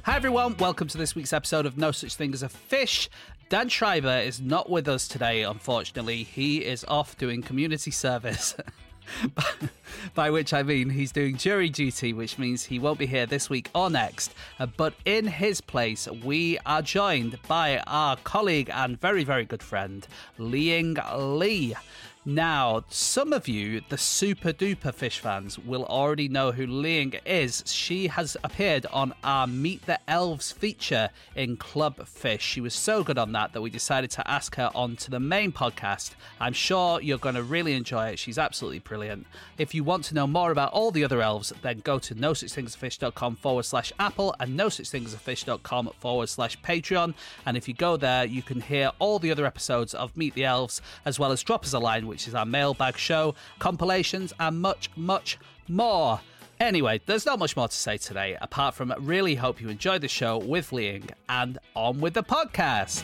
Hi everyone, welcome to this week's episode of No Such Thing as a Fish. Dan Schreiber is not with us today, unfortunately. He is off doing community service. By which I mean he's doing jury duty, which means he won't be here this week or next. But in his place, we are joined by our colleague and very, very good friend, Ling Lee. Now, some of you, the super duper fish fans, will already know who Ling is. She has appeared on our Meet the Elves feature in Club Fish. She was so good on that we decided to ask her on to the main podcast. I'm sure you're going to really enjoy it. She's absolutely brilliant. If you want to know more about all the other elves, then go to nosuchthingasafish.com/Apple and nosuchthingasafish.com/Patreon. And if you go there, you can hear all the other episodes of Meet the Elves, as well as Drop Us a Line, which is our mailbag show, compilations, and much, much more. Anyway, there's not much more to say today, apart from really hope you enjoyed the show with Ling, and on with the podcast.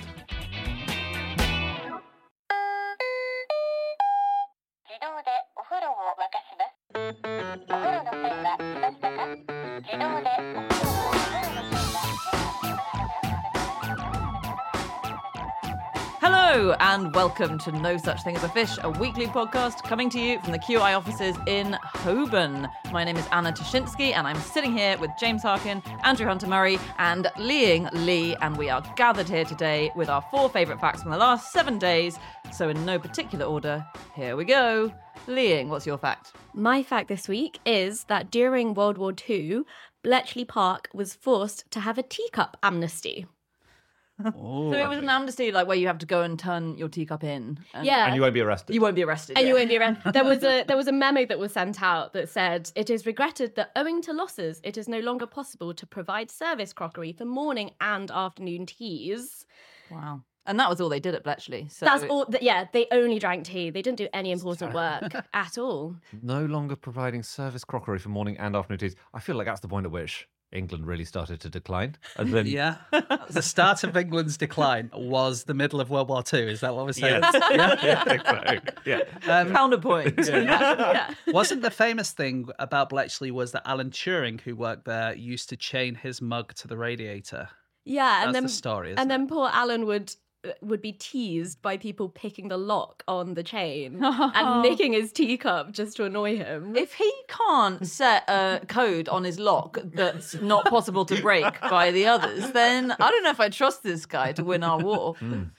Hello and welcome to No Such Thing as a Fish, a weekly podcast coming to you from the QI offices in Holborn. My name is Anna Toshinsky and I'm sitting here with James Harkin, Andrew Hunter-Murray and Ling Lee, and we are gathered here today with our 4 favourite facts from the last 7 days. So in no particular order, here we go. Ling, what's your fact? My fact this week is that during World War II, Bletchley Park was forced to have a teacup amnesty. So it was an amnesty, like where you have to go and turn your teacup in. And And you won't be arrested. You won't be arrested. And you won't be around. There was a memo that was sent out that said, "It is regretted that owing to losses, it is no longer possible to provide service crockery for morning and afternoon teas." Wow. And that was all they did at Bletchley. So That's all. They only drank tea. They didn't do any important work at all. No longer providing service crockery for morning and afternoon teas. I feel like that's the point at which England really started to decline. And then, Yeah. The start of England's decline was the middle of World War II. Is that what we're saying? Yes. Yeah, I think so. Yeah. counterpoint. Wasn't the famous thing about Bletchley was that Alan Turing, who worked there, used to chain his mug to the radiator? Yeah, That's the story, isn't and it? then poor Alan would be teased by people picking the lock on the chain and nicking his teacup just to annoy him. If he can't set a code on his lock that's not possible to break by the others, then I don't know if I trust this guy to win our war.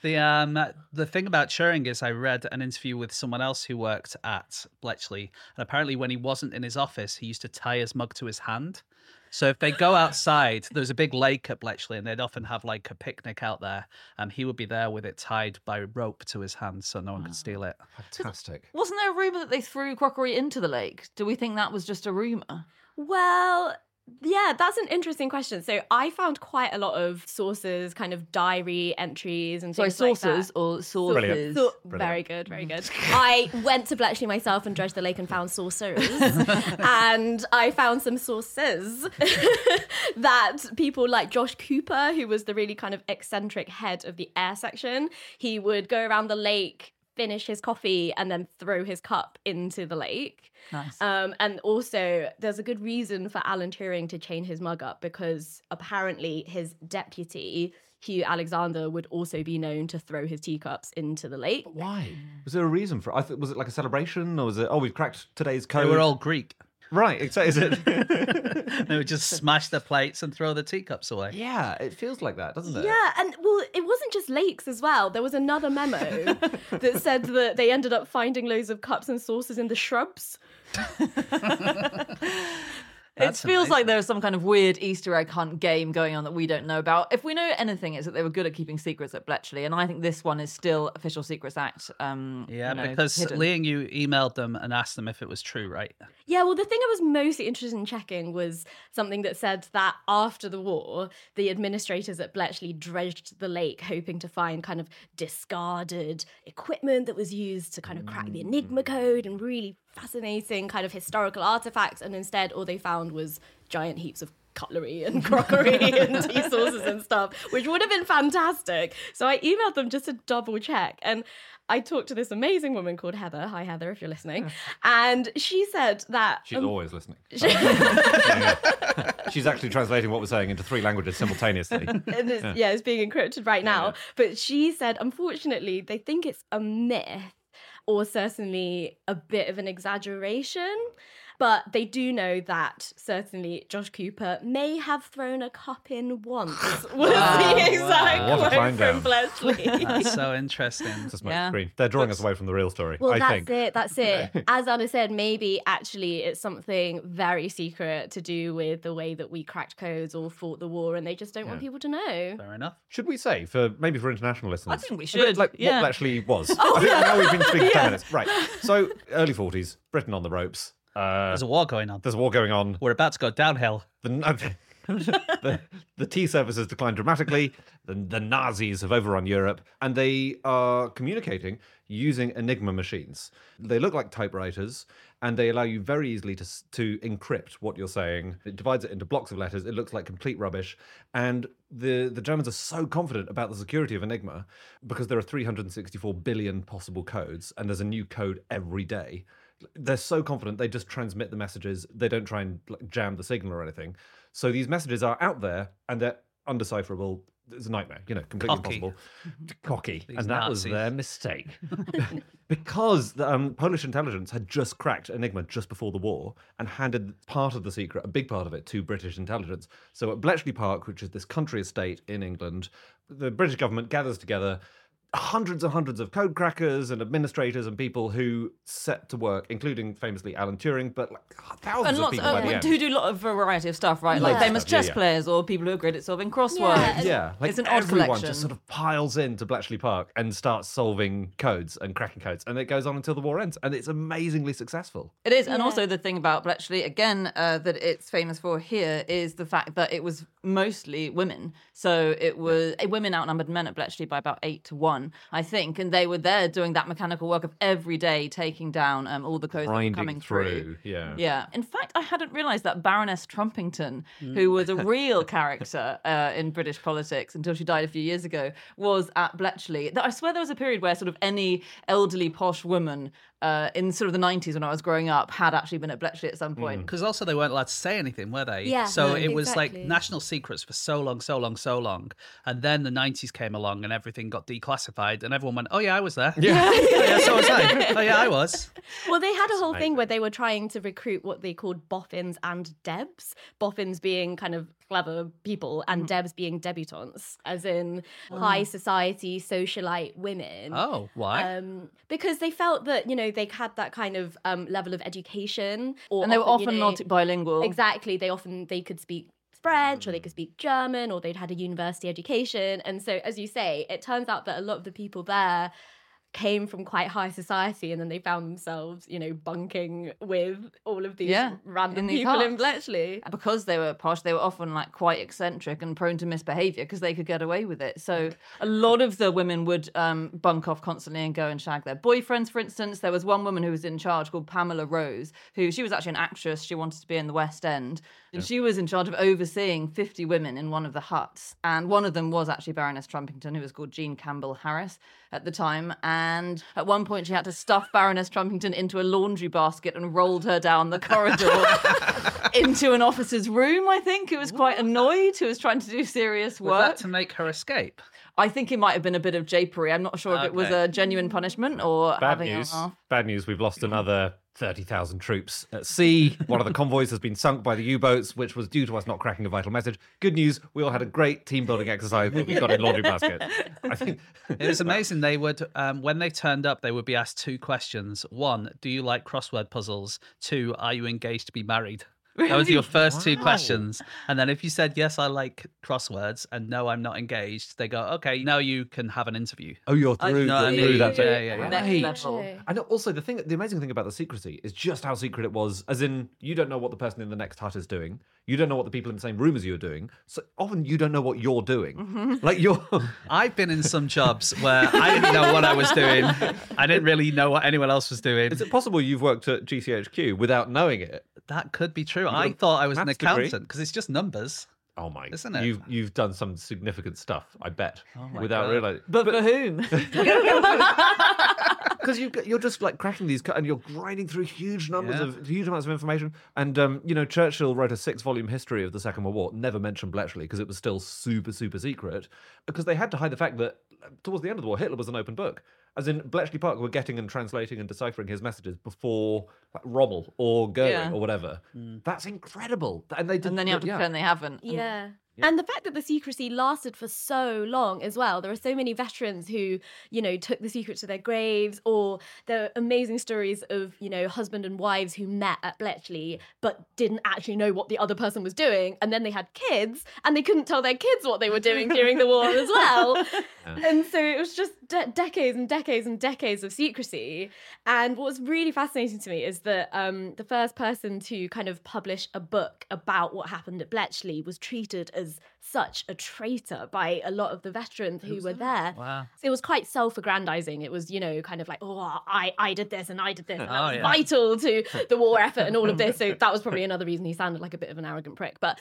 The thing about Turing is I read an interview with someone else who worked at Bletchley, and apparently when he wasn't in his office, he used to tie his mug to his hand. So if they go outside, there's a big lake at Bletchley, and they'd often have like a picnic out there, and he would be there with it tied by rope to his hand so no one could steal it. Fantastic. Wasn't there a rumour that they threw crockery into the lake? Do we think that was just a rumour? Well, yeah, that's an interesting question. So I found quite a lot of sources, kind of diary entries and Sorry, things like sources that. or sources? Brilliant. Very good, very good. I went to Bletchley myself and dredged the lake and found saucers. And I found some sources that people like Josh Cooper, who was the really kind of eccentric head of the air section, he would go around the lake, finish his coffee and then throw his cup into the lake. Nice. And also, there's a good reason for Alan Turing to chain his mug up because apparently his deputy, Hugh Alexander, would also be known to throw his teacups into the lake. Why? Was there a reason for it? Was it like a celebration or was it, we've cracked today's code? They were all Greek. Right, is it? They would just smash their plates and throw the teacups away. Yeah, it feels like that, doesn't it? Yeah, and well, it wasn't just lakes as well. There was another memo that said that they ended up finding loads of cups and saucers in the shrubs. It feels like there's some kind of weird Easter egg hunt game going on that we don't know about. If we know anything, it's that they were good at keeping secrets at Bletchley, and I think this one is still Official Secrets Act. Because hidden. Liam, you emailed them and asked them if it was true, right? Yeah, well, the thing I was mostly interested in checking was something that said that after the war, the administrators at Bletchley dredged the lake, hoping to find kind of discarded equipment that was used to kind of crack the Enigma code and really fascinating kind of historical artifacts. And instead, all they found was giant heaps of cutlery and crockery and tea saucers and stuff, which would have been fantastic. So I emailed them just to double check. And I talked to this amazing woman called Heather. Hi, Heather, if you're listening. And she said that... She's always listening. She's actually translating what we're saying into 3 languages simultaneously. It's being encrypted right now. Yeah. But she said, unfortunately, they think it's a myth or certainly a bit of an exaggeration. But they do know that certainly Josh Cooper may have thrown a cup in once. Was the exact What a quote climb from down. Bletchley. That's so interesting. It's a smoke Yeah. screen. They're drawing us away from the real story, Well, I that's think. it. That's it. As Anna said, maybe actually it's something very secret to do with the way that we cracked codes or fought the war, and they just don't want people to know. Fair enough. Should we say, maybe for international listeners? I think we a bit should, like yeah. what Bletchley was. I think now we've been speaking for 10 minutes. Right. So, early 40s, Britain on the ropes. There's a war going on. There's a war going on. We're about to go downhill. The tea service has declined dramatically. The Nazis have overrun Europe, and they are communicating using Enigma machines. They look like typewriters, and they allow you very easily to encrypt what you're saying. It divides it into blocks of letters. It looks like complete rubbish. And the Germans are so confident about the security of Enigma because there are 364 billion possible codes, and there's a new code every day. They're so confident they just transmit the messages. They don't try and jam the signal or anything. So these messages are out there and they're undecipherable. It's a nightmare, completely Cocky. impossible. Cocky. These And that was Nazis. their mistake. Because the Polish intelligence had just cracked Enigma just before the war and handed part of the secret, a big part of it, to British intelligence. So at Bletchley Park, which is this country estate in England, the British government gathers together hundreds and hundreds of code crackers and administrators and people who set to work, including famously Alan Turing, but thousands And of lots people by the end. who do a lot of variety of stuff, right? Like Loads of famous stuff, yeah, chess yeah. players or people who are great at solving crosswords. Yeah. Like It's an odd everyone collection. just sort of piles into Bletchley Park and starts solving codes and cracking codes, and it goes on until the war ends, and it's amazingly successful. It is, and also the thing about Bletchley, again, that it's famous for here is the fact that it was mostly women. So it was women outnumbered men at Bletchley by about 8-1, I think, and they were there doing that mechanical work of every day taking down all the codes that were Grinding coming through, yeah. Yeah. In fact, I hadn't realised that Baroness Trumpington, who was a real character in British politics until she died a few years ago, was at Bletchley. I swear there was a period where sort of any elderly posh woman in sort of the 90s when I was growing up had actually been at Bletchley at some point. Because also they weren't allowed to say anything, were they? Yeah, So no, it was exactly. like national secrets for so long. And then the 90s came along and everything got declassified and everyone went, oh yeah, I was there. Yeah. Yeah, so was I. Oh yeah, I was. Well, they had a whole thing where they were trying to recruit what they called boffins and debs. Boffins being kind of clever people and debs being debutantes, as in high society socialite women. Oh, why? Because they felt that, they had that kind of level of education. Or And they were often not bilingual. Exactly. They could speak French or they could speak German or they'd had a university education. And so, as you say, it turns out that a lot of the people there came from quite high society and then they found themselves, bunking with all of these random in these people in huts. Bletchley. Because they were posh, they were often like quite eccentric and prone to misbehaviour because they could get away with it. So a lot of the women would bunk off constantly and go and shag their boyfriends, for instance. There was one woman who was in charge called Pamela Rose, she was actually an actress. She wanted to be in the West End. And she was in charge of overseeing 50 women in one of the huts. And one of them was actually Baroness Trumpington, who was called Jean Campbell Harris at the time. And at one point, she had to stuff Baroness Trumpington into a laundry basket and rolled her down the corridor into an officer's room, I think, who was quite annoyed, who was trying to do serious Was work. that to make her escape? I think it might have been a bit of japery. I'm not sure if it was Okay. a genuine punishment or Bad having news. a laugh. Bad news. We've lost another 30,000 troops at sea. One of the convoys has been sunk by the U-boats, which was due to us not cracking a vital message. Good news. We all had a great team-building exercise that we got in laundry basket. I think It was amazing. They would, when they turned up, they would be asked 2 questions. 1, do you like crossword puzzles? 2, are you engaged to be married? That was your first 2 questions. And then if you said, yes, I like crosswords, and no, I'm not engaged, they go, okay, now you can have an interview. Oh, you're through, know what I through mean? that bit. Yeah. Next Right. level. And also the amazing thing about the secrecy is just how secret it was. As in, you don't know what the person in the next hut is doing. You don't know what the people in the same room as you are doing. So often you don't know what you're doing. Like you're. I've been in some jobs where I didn't know what I was doing. I didn't really know what anyone else was doing. Is it possible you've worked at GCHQ without knowing it? That could be true. true. I thought I was an maths degree? accountant because it's just numbers. Oh my! Isn't it? You've done some significant stuff, I bet, my without God. realizing. But for whom? Because you're just like cracking these, and you're grinding through huge amounts of information. And Churchill wrote a 6-volume history of the Second World War, never mentioned Bletchley because it was still super secret, because they had to hide the fact that towards the end of the war, Hitler was an open book. As in, Bletchley Park were getting and translating and deciphering his messages before Rommel or Goering or whatever. That's incredible. And they did, And then you have to pretend they haven't. Yeah. And the fact that the secrecy lasted for so long as well. There are so many veterans who, took the secret to their graves, or there are amazing stories of, husband and wives who met at Bletchley but didn't actually know what the other person was doing. And then they had kids and they couldn't tell their kids what they were doing during the war as well. And so it was just decades and decades and decades of secrecy. And what's really fascinating to me is that the first person to kind of publish a book about what happened at Bletchley was treated as such a traitor by a lot of the veterans who were there. Wow. So it was quite self-aggrandizing. It was, kind of like, I did this and I did this. And that was yeah. vital to the war effort and all of this. So that was probably another reason he sounded like a bit of an arrogant prick. But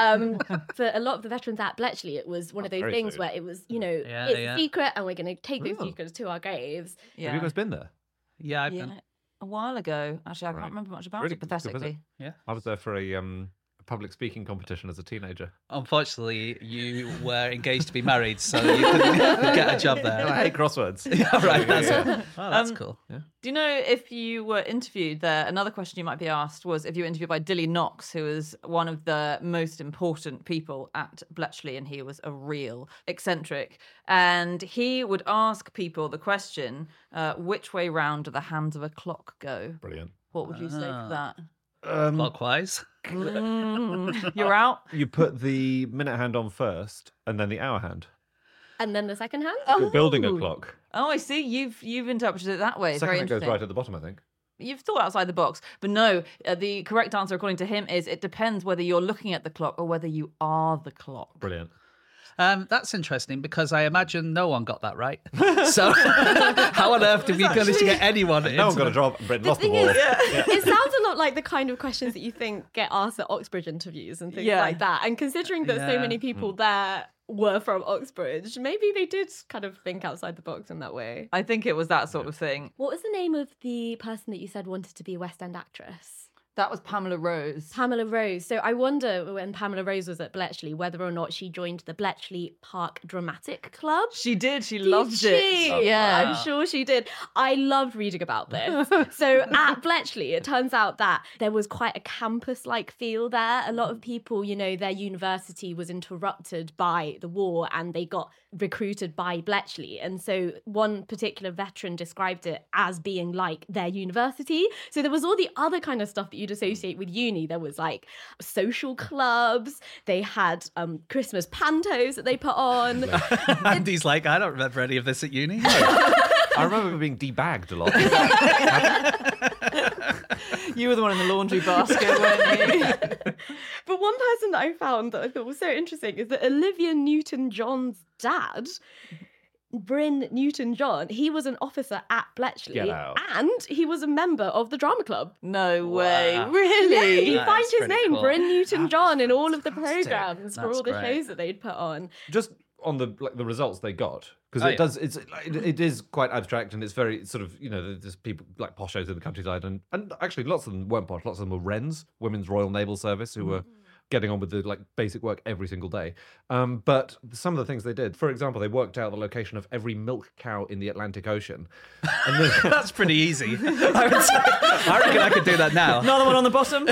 for a lot of the veterans at Bletchley, it was one of those very things so. where it was, it's a secret and we're going to take those secrets to our graves. Yeah. Have you guys been there? Yeah, I've Yeah. been. A while ago. Actually, I can't remember much about Really it, good visit. pathetically. Yeah. I was there for a public speaking competition as a teenager. Unfortunately, you were engaged to be married, so you couldn't get a job there. I hate crosswords. Yeah, right. That's, Yeah. Oh, that's cool. Do you know if you were interviewed there? Another question you might be asked was if you were interviewed by Dilly Knox, who was one of the most important people at Bletchley, and he was a real eccentric. And he would ask people the question, which way round do the hands of a clock go? Brilliant. What would you say for that? Clockwise. You're out? You put the minute hand on first and then the hour hand. And then the second hand? You're building a clock. Oh, I see. You've interpreted it that way. It's Second very hand goes interesting. right at the bottom, I think. You've thought outside the box. But no, the correct answer, according to him, is it depends whether you're looking at the clock or whether you are the clock. Brilliant. That's interesting because I imagine no one got that right. So how on earth did we manage to get anyone? No one got a job and Britain lost the war. It sounds a lot like the kind of questions that you think get asked at Oxbridge interviews and things Yeah. like that. And considering that so Yeah. many people there were from Oxbridge, maybe they did kind of think outside the box in that way. I think it was that sort of thing. What was the name of the person that you said wanted to be a West End actress? That was Pamela Rose. Pamela Rose. So I wonder when Pamela Rose was at Bletchley whether or not she joined the Bletchley Park Dramatic Club. She did. She Did loved she? it. Yeah. I'm sure she did. I loved reading about this. So at Bletchley, it turns out that there was quite a campus-like feel there. A lot of people, their university was interrupted by the war and they got recruited by Bletchley. And so one particular veteran described it as being like their university. So there was all the other kind of stuff that you'd associate with uni. There was like social clubs. They had Christmas pantos that they put on. Andy's like, I don't remember any of this at uni. I remember being debagged a lot. You were the one in the laundry basket, weren't you? But one person that I found that I thought was so interesting is that Olivia Newton-John's dad, Bryn Newton-John, he was an officer at Bletchley Get out. and he was a member of the drama club. No way. Wow. Really? You That find is his pretty name, cool. Bryn Newton-John, in all of the Fantastic. programmes for That's all the great. shows that they'd put on. Just on the results they got, because Oh, it yeah. does. It is quite abstract and it's very sort of there's people like posh shows in the countryside and actually lots of them weren't posh. Lots of them were Wrens, Women's Royal Naval Service, who were getting on with the basic work every single day. But some of the things they did, for example, they worked out the location of every milk cow in the Atlantic Ocean. And then, That's pretty easy. I would say. I reckon I could do that now. Another one on the bottom?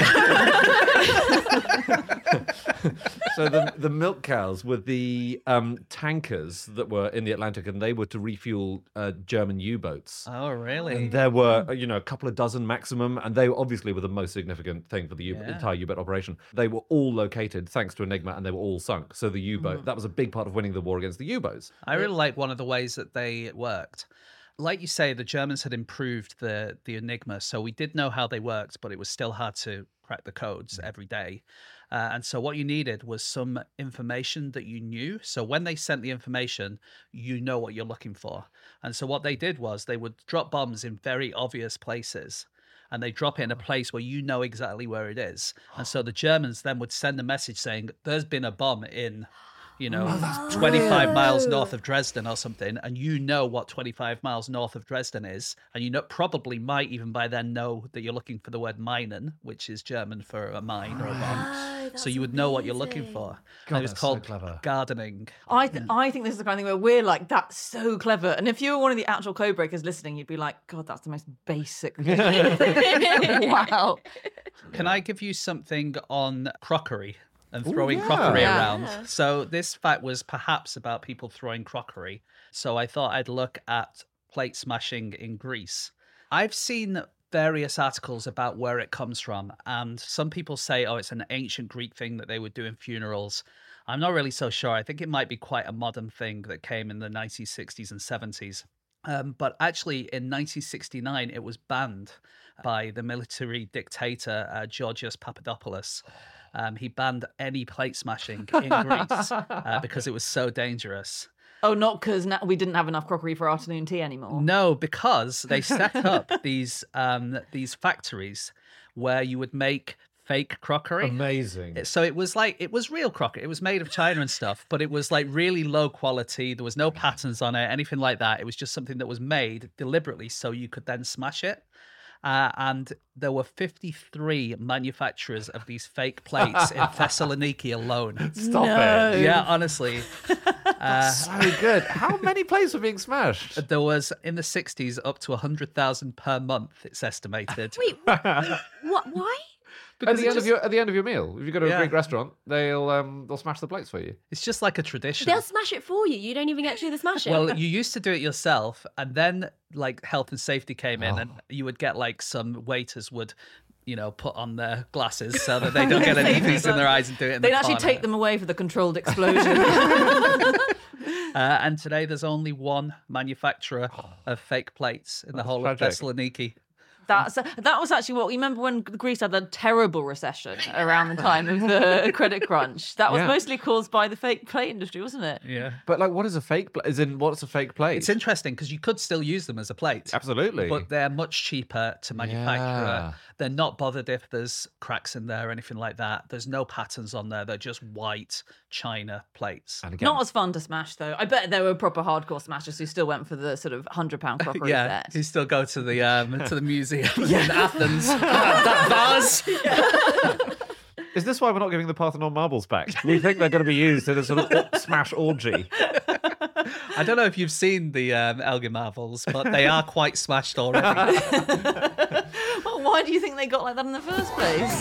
so the milk cows were the tankers that were in the Atlantic, and they were to refuel German U-boats. Oh, really? And there were, a couple of dozen maximum, and they obviously were the most significant thing for the entire U-boat operation. They were all located thanks to Enigma, and they were all sunk. So the U-boat, that was a big part of winning the war against the U-boats. I really like one of the ways that they worked. Like you say, the Germans had improved the Enigma, so we did know how they worked, but it was still hard to crack the codes every day. And so what you needed was some information that you knew. So when they sent the information, you know what you're looking for. And so what they did was they would drop bombs in very obvious places. and they drop it in a place where you know exactly where it is. And so the Germans then would send a message saying, there's been a bomb in, 25 miles north of Dresden or something, and you know what 25 miles north of Dresden is, and you probably might even by then know that you're looking for the word meinen, which is German for a mine or a bomb. So you would know what you're looking for. God, And it was that's called so clever. gardening. I think this is the kind of thing where we're like, that's so clever. And if you were one of the actual code breakers listening, you'd be like, God, that's the most basic thing. Wow. Can I give you something on crockery and throwing crockery Yeah. around? So this fact was perhaps about people throwing crockery. So I thought I'd look at plate smashing in Greece. I've seen various articles about where it comes from, and some people say, oh, it's an ancient Greek thing that they would do in funerals. I'm not really so sure. I think it might be quite a modern thing that came in the 1960s and 70s. But actually, in 1969, it was banned by the military dictator, Georgios Papadopoulos. He banned any plate smashing in Greece because it was so dangerous. Oh, not because we didn't have enough crockery for afternoon tea anymore. No, because they set up these factories where you would make fake crockery. Amazing. So it was real crockery. It was made of china and stuff, but it was like really low quality. There was no patterns on it, anything like that. It was just something that was made deliberately so you could then smash it. And there were 53 manufacturers of these fake plates in Thessaloniki alone. Stop No. it. Yeah, honestly. So good. How many plates were being smashed? There was, in the 60s, up to 100,000 per month, it's estimated. Wait, what? Why? At the end of your meal, if you go to a Yeah. Greek restaurant, they'll smash the plates for you. It's just like a tradition. They'll smash it for you. You don't even get to do the smashing. Well, you used to do it yourself, and then like health and safety came in, and you would get like some waiters would, put on their glasses so that they don't get any things in their eyes and do it in They'd the actually corner. take them away for the controlled explosion. And today there's only one manufacturer of fake plates in the whole of tragic. Thessaloniki. That was actually what you remember when Greece had a terrible recession around the time of the credit crunch. That was Yeah. mostly caused by the fake plate industry, wasn't it? Yeah. But like, what is a fake plate? As in, what's a fake plate? It's interesting because you could still use them as a plate. Absolutely. But they're much cheaper to manufacture. Yeah. They're not bothered if there's cracks in there or anything like that. There's no patterns on there. They're just white china plates. And again, Not as fun to smash, though. I bet there were proper hardcore smashers who still went for the sort of £100 crockery Yeah, set. you still go to the museum in Athens. That vase. is this why we're not giving the Parthenon marbles back? We think they're going to be used in a sort of smash orgy. I don't know if you've seen the Elgin Marbles, but they are quite smashed already. Well, why do you think they got like that in the first place?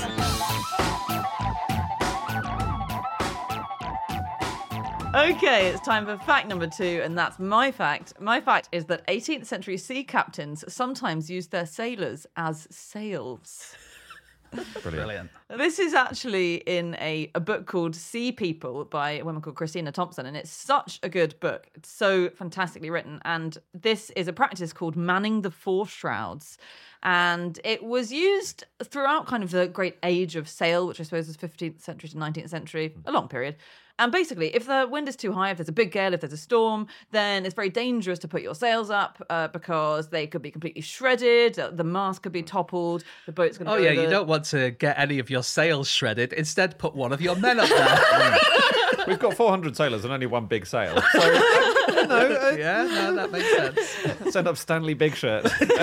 Okay, it's time for fact number 2, and that's my fact. My fact is that 18th century sea captains sometimes used their sailors as sails. Brilliant. This is actually in a book called Sea People by a woman called Christina Thompson, and it's such a good book. It's so fantastically written, and this is a practice called manning the foreshrouds. And it was used throughout kind of the great age of sail, which I suppose was 15th century to 19th century, a long period. And basically, if the wind is too high, if there's a big gale, if there's a storm, then it's very dangerous to put your sails up because they could be completely shredded, the mast could be toppled, the boat's going to Oh, yeah, you don't want to get any of your sails shredded. Instead, put one of your men up there. We've got 400 sailors and only one big sail. So, Yeah, no, that makes sense. send up Stanley Big Shirt.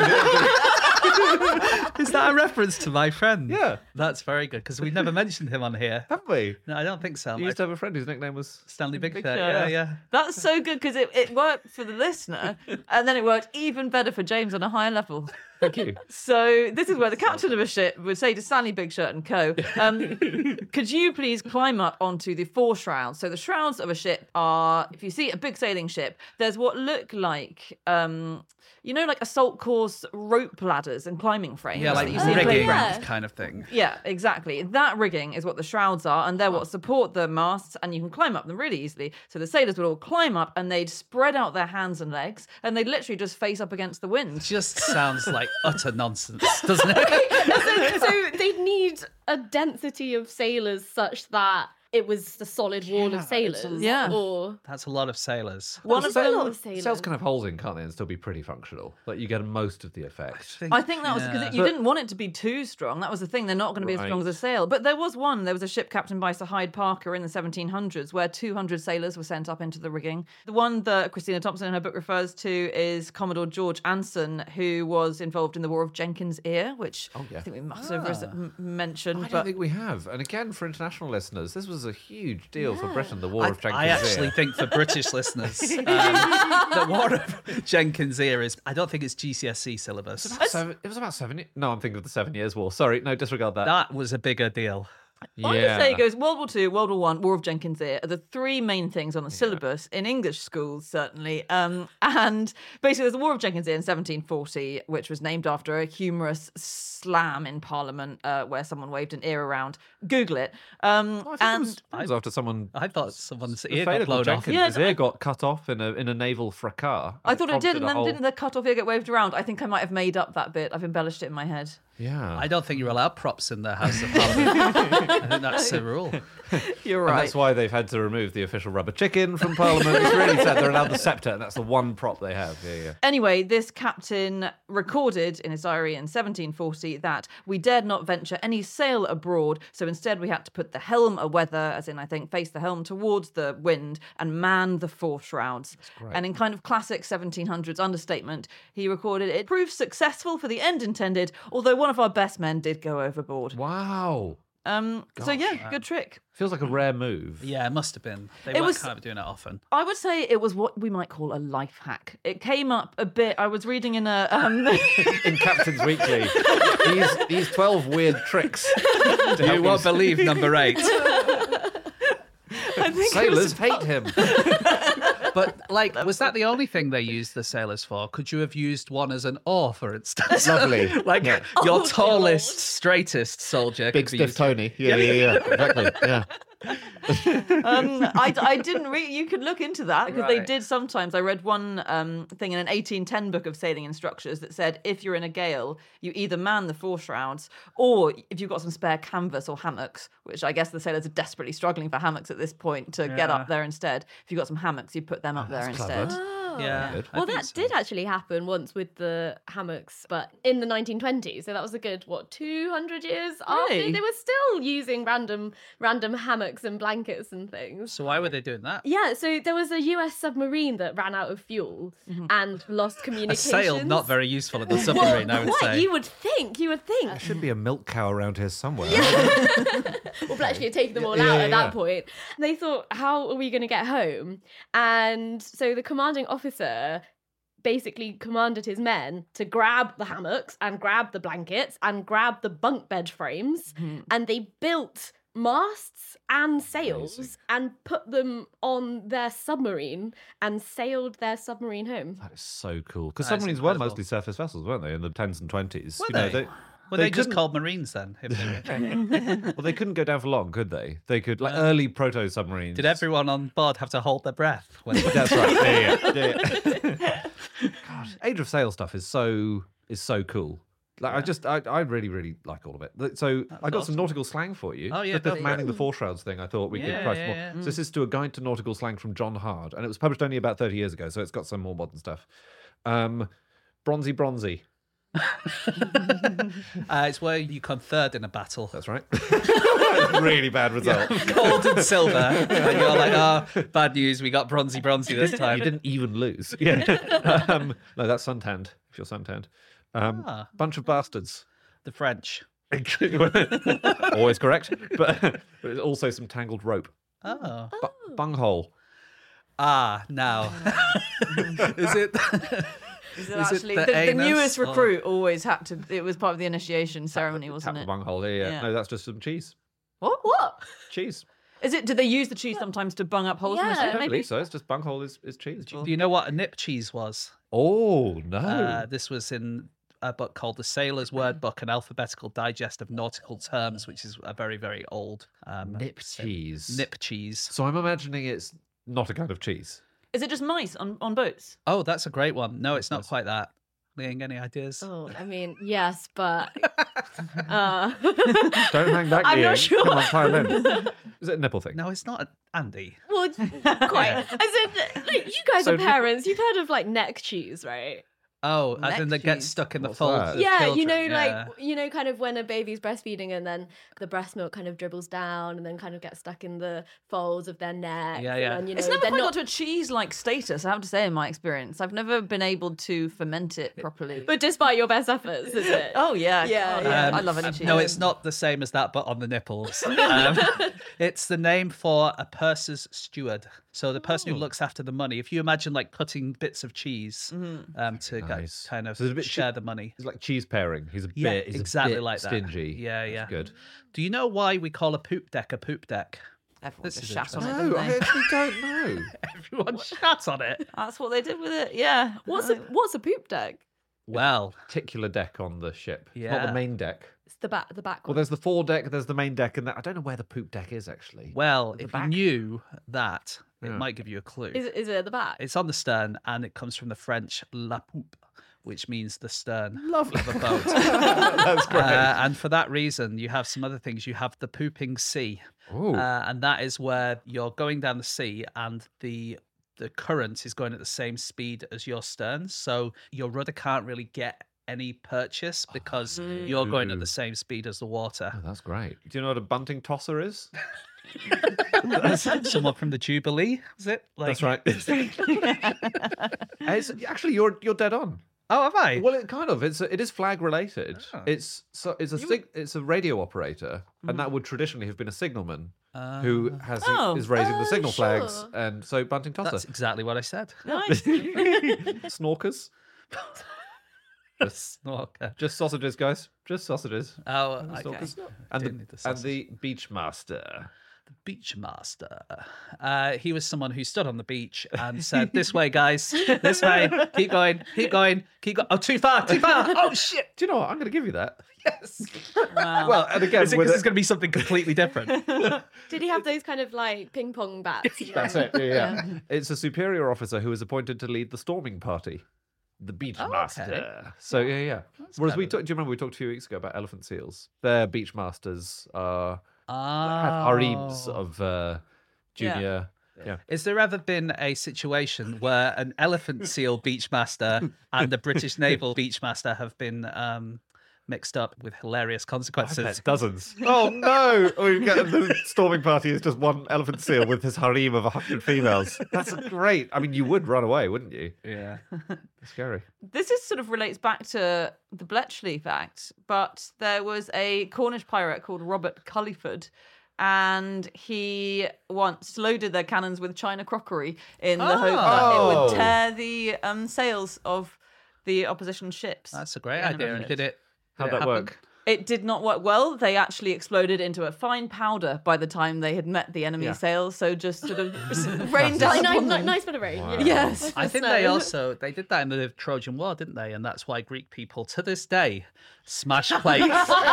Is that a reference to my friend? Yeah. That's very good, because we've never mentioned him on here. Haven't we? No, I don't think so. You used to have a friend whose nickname was... Stanley Big Shirt. Shirt. Yeah. That's so good because it worked for the listener, and then it worked even better for James on a higher level. Thank you. So this is where the captain of a ship would say to Stanley Big Shirt and co, could you please climb up onto the foreshrouds? So the shrouds of a ship are, if you see a big sailing ship, there's what look like, like assault course rope ladders and climbing frames Yeah, like that you see in rigging playgrounds. kind of thing. Yeah, exactly. That rigging is what the shrouds are, and they're what support the masts, and you can climb up them really easily. So the sailors would all climb up, and they'd spread out their hands and legs, and they'd literally just face up against the wind. Just sounds like utter nonsense, doesn't it? So they'd need a density of sailors such that it was the solid wall of sailors. Yeah. Or That's a lot of sailors. One of It's a lot them. of sailors. Cells can have holes in, can't they, and still be pretty functional. Like you get most of the effect. I think that was because you didn't want it to be too strong. That was the thing. They're not going to be as strong as a sail. But there was a ship captained by Sir Hyde Parker in the 1700s where 200 sailors were sent up into the rigging. The one that Christina Thompson in her book refers to is Commodore George Anson, who was involved in the War of Jenkins' Ear, which I think we must have mentioned. I don't think we have. And again, for international listeners, this was a huge deal for Britain, the War of Jenkins' I actually Ear. think for British listeners, the War of Jenkins' Ear is, I don't think it's GCSE syllabus. It was about 7 No, I'm thinking of the 7 Years' War. Sorry, no, disregard that. That was a bigger deal. I would say it goes World War II, World War I, War of Jenkins' Ear are the three main things on the syllabus in English schools, certainly. And basically, there's the War of Jenkins' Ear in 1740, which was named after a humorous slam in Parliament where someone waved an ear around. Google it. It was after someone. I thought someone's the ear fate got of blown off. Jenkins' ear got cut off in a naval fracas. I thought it did, and then prompted a didn't the cut-off ear get waved around? I think I might have made up that bit. I've embellished it in my head. Yeah. I don't think you're allowed props in the House of Parliament. I think that's the rule. You're And right. that's why they've had to remove the official rubber chicken from Parliament. It's really sad. They're allowed the sceptre, and that's the one prop they have. Yeah. Anyway, this captain recorded in his diary in 1740 that we dared not venture any sail abroad, so instead we had to put the helm aweather, as in, I think, face the helm towards the wind and man the foreshrouds. And in kind of classic 1700s understatement, he recorded, it proved successful for the end intended, although one of our best men did go overboard. Wow. So yeah, good trick. Feels like a rare move. Yeah, it must have been. They It weren't was- kind of doing it often. I would say it was what we might call a life hack. It came up a bit. I was reading in a In Captain's Weekly, these 12 weird tricks. You won't believe number 8. I think Sailors hate him. But, like, was that the only thing they used the sailors for? Could you have used one as an oar, for instance? Lovely. Like, Yeah. your Oh, tallest, God. straightest soldier. Big could be stiff used- Tony. Yeah. Exactly. Yeah. I didn't read. You could look into that because they Right. did sometimes. I read one thing in an 1810 book of sailing instructors that said if you're in a gale, you either man the foreshrouds or if you've got some spare canvas or hammocks, which I guess the sailors are desperately struggling for hammocks at this point to get up there instead. If you've got some hammocks, you put them up there instead. Yeah. Good. I Well, think that so. did actually happen once with the hammocks, but in the 1920s. So that was a good, 200 years after Really? they were still using random hammocks and blankets and things. So why were they doing that? Yeah, so there was a US submarine that ran out of fuel and lost A communications. sail, not very useful in the submarine, I would What? say. You would think. There should be a milk cow around here somewhere. Well, Bletchley had taken them all Yeah, out yeah, at yeah. that point. They thought, how are we going to get home? And so the commanding officer basically commanded his men to grab the hammocks and grab the blankets and grab the bunk bed frames. And they built masts and sails Amazing. and put them on their submarine and sailed their submarine home. That is so cool. Because That is submarines were incredible. mostly surface vessels, weren't they, in the 10s and 20s? Were You know, they? Were they just couldn't- called Marines then? If they were? Well, they couldn't go down for long, could they? They could, like early proto submarines. Did everyone on board have to hold their breath? When That's right. Yeah. God, Age of Sail stuff is so cool. Like I really, really like all of it. So I got some nautical slang for you. Oh, yeah, the go for manning it. the foreshrouds thing. I thought we could Yeah, price yeah, more. yeah. So this is to a guide to nautical slang from John Hard, and it was published only about 30 years ago, so it's got some more modern stuff. Bronzy. it's where you come third in a battle. That's right. Really bad result. Gold and silver. And you're like, oh, bad news. We got bronzy this time. You didn't even lose. Yeah. No, that's suntanned. If you're suntanned. Bunch of bastards. The French. Always correct. But there's also some tangled rope. Oh. Bunghole. Ah, now. Is it? Is it Is it actually the the anus newest or- recruit always had to? It was part of the initiation ceremony, Tap wasn't the it? bunghole. Yeah. Yeah. No, that's just some cheese. What? Cheese. Is it? Do they use the cheese sometimes to bung up holes in the Yeah. soup? I don't Maybe. believe so. It's just bunghole is cheese. Do you know what a nip cheese was? Oh, no. This was in a book called The Sailor's Word Book, an alphabetical digest of nautical terms, which is a very, very old Nip cheese. Nip cheese. So I'm imagining it's not a kind of cheese. Is it just mice on boats? Oh, that's a great one. No, it's not quite that. Liang, any ideas? Oh, I mean, yes, but Don't hang back, I'm Liam. not sure. Come on, pile in. Is it a nipple thing? No, it's not Andy. well, quite. As in, like, you guys So are parents. You've heard of like neck cheese, right? Oh, as in they get cheese. stuck in the What's folds. that? of Yeah, children. kind of when a baby's breastfeeding and then the breast milk kind of dribbles down and then kind of gets stuck in the folds of their neck. Yeah, yeah. And, It's never quite got to a cheese-like status, I have to say, in my experience. I've never been able to ferment it properly. But despite your best efforts, is it? Oh, yeah. Yeah, God, yeah. I love any cheese. No, it's not the same as that, but on the nipples. It's the name for a purser's steward. So the person who looks after the money. If you imagine like cutting bits of cheese to Nice. kind of So it's a bit share the money. It's like cheese pairing. He's a Yeah, bit, he's exactly a bit like that. stingy. Yeah, That's yeah. good. Do you know why we call a poop deck a poop deck? Everyone This just is shat on it, interesting. didn't No, I they? actually don't know. Everyone shats on it. That's what they did with it, yeah. What's a poop deck? Well, Particular deck on the ship. It's not Yeah. the main deck. It's the back Well, one. there's the foredeck, there's the main deck, and I don't know where the poop deck is actually. well, At the if you back? knew that, it Yeah. might give you a clue. Is it at the back? It's on the stern, and it comes from the French la poupe, which means the stern Lovely. of a boat. That's great. And for that reason, you have some other things. You have the pooping sea, Ooh. and that is where you're going down the sea, and the current is going at the same speed as your stern, so your rudder can't really get any purchase because you're going at the same speed as the water. Oh, that's great. Do you know what a bunting tosser is? Someone from the Jubilee, is it? That's right. Actually, you're dead on. Oh, have I? Well, it is flag related. Oh. It's a radio operator, and that would traditionally have been a signalman who is raising the signal flags, sure. and so bunting tosser. That's exactly what I said. Nice. Snorkers. Snorker. Just sausages, guys. Just sausages. Oh, okay. Snorkers. Didn't need the And sausage. the beach master. Beach master. He was someone who stood on the beach and said, "This way, guys. This way. Keep going. Keep going. Keep going. Oh, too far. Too far. Oh shit. Do you know what? I'm going to give you that. Yes. Wow. Well, and again, Is it, with this is going to be something completely different. Did he have those kind of like ping pong bats? that's it. Yeah. It's a superior officer who is appointed to lead the storming party. The beach Oh, master. okay. So yeah. Whereas clever. do you remember we talked a few weeks ago about elephant seals? Their beach masters have Ah. harems of junior. Yeah. Is there ever been a situation where an elephant seal beachmaster and the British naval beachmaster have been mixed up with hilarious consequences? Dozens. Oh no! We've got the storming party is just one elephant seal with his harem of 100 females. That's great. I mean, you would run away, wouldn't you? Yeah. It's scary. This sort of relates back to the Bletchley Act, but there was a Cornish pirate called Robert Culliford, and he once loaded their cannons with china crockery in the hope that it would tear the sails of the opposition ships. That's a great The idea. enemy And did ships. it? How'd did it that happen? work? It did not work well. They actually exploded into a fine powder by the time they had met the enemy Yeah. sails, so just sort of rained down Like, upon them. nice bit of rain. Wow. you know, Yes. with I the think snow. they did that in the Trojan War, didn't they? And that's why Greek people to this day smash plates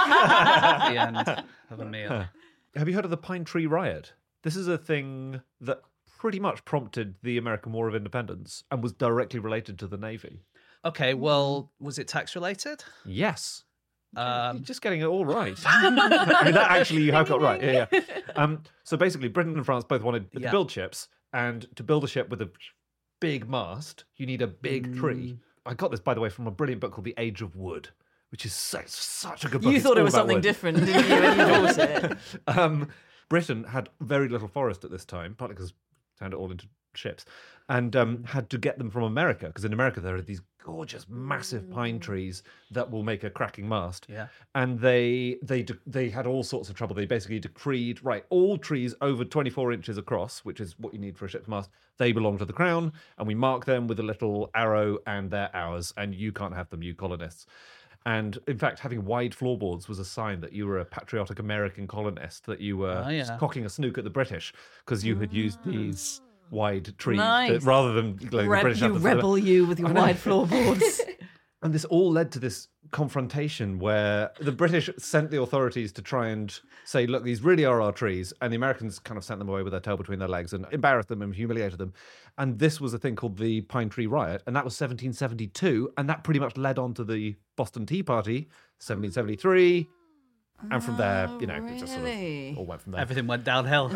at the end of a meal. Have you heard of the Pine Tree Riot? This is a thing that pretty much prompted the American War of Independence and was directly related to the Navy. Okay, well, was it tax related? Yes. You're Um, just getting it all right. I mean, that actually you have got right. Yeah. So basically, Britain and France both wanted to Yeah. build ships, and to build a ship with a big mast, you need a big tree. I got this, by the way, from a brilliant book called The Age of Wood, which is such a good book. You It's thought it all was about something wood. different, didn't you? And you bought it. Britain had very little forest at this time, partly because turned it all into ships, and had to get them from America, because in America there are these gorgeous, massive pine trees that will make a cracking mast. Yeah. And they had all sorts of trouble. They basically decreed, right, all trees over 24 inches across, which is what you need for a ship's mast, they belong to the crown, and we mark them with a little arrow, and they're ours, and you can't have them, you colonists. And in fact, having wide floorboards was a sign that you were a patriotic American colonist, that you were Oh, yeah. cocking a snook at the British because you had used these wide trees Nice. rather than letting the British have You them. rebel, you with your wide floorboards. And this all led to this confrontation where the British sent the authorities to try and say, look, these really are our trees. And the Americans kind of sent them away with their tail between their legs and embarrassed them and humiliated them. And this was a thing called the Pine Tree Riot. And that was 1772. And that pretty much led on to the Boston Tea Party, 1773. And from there, you know, it just sort of all went from there. Everything went downhill.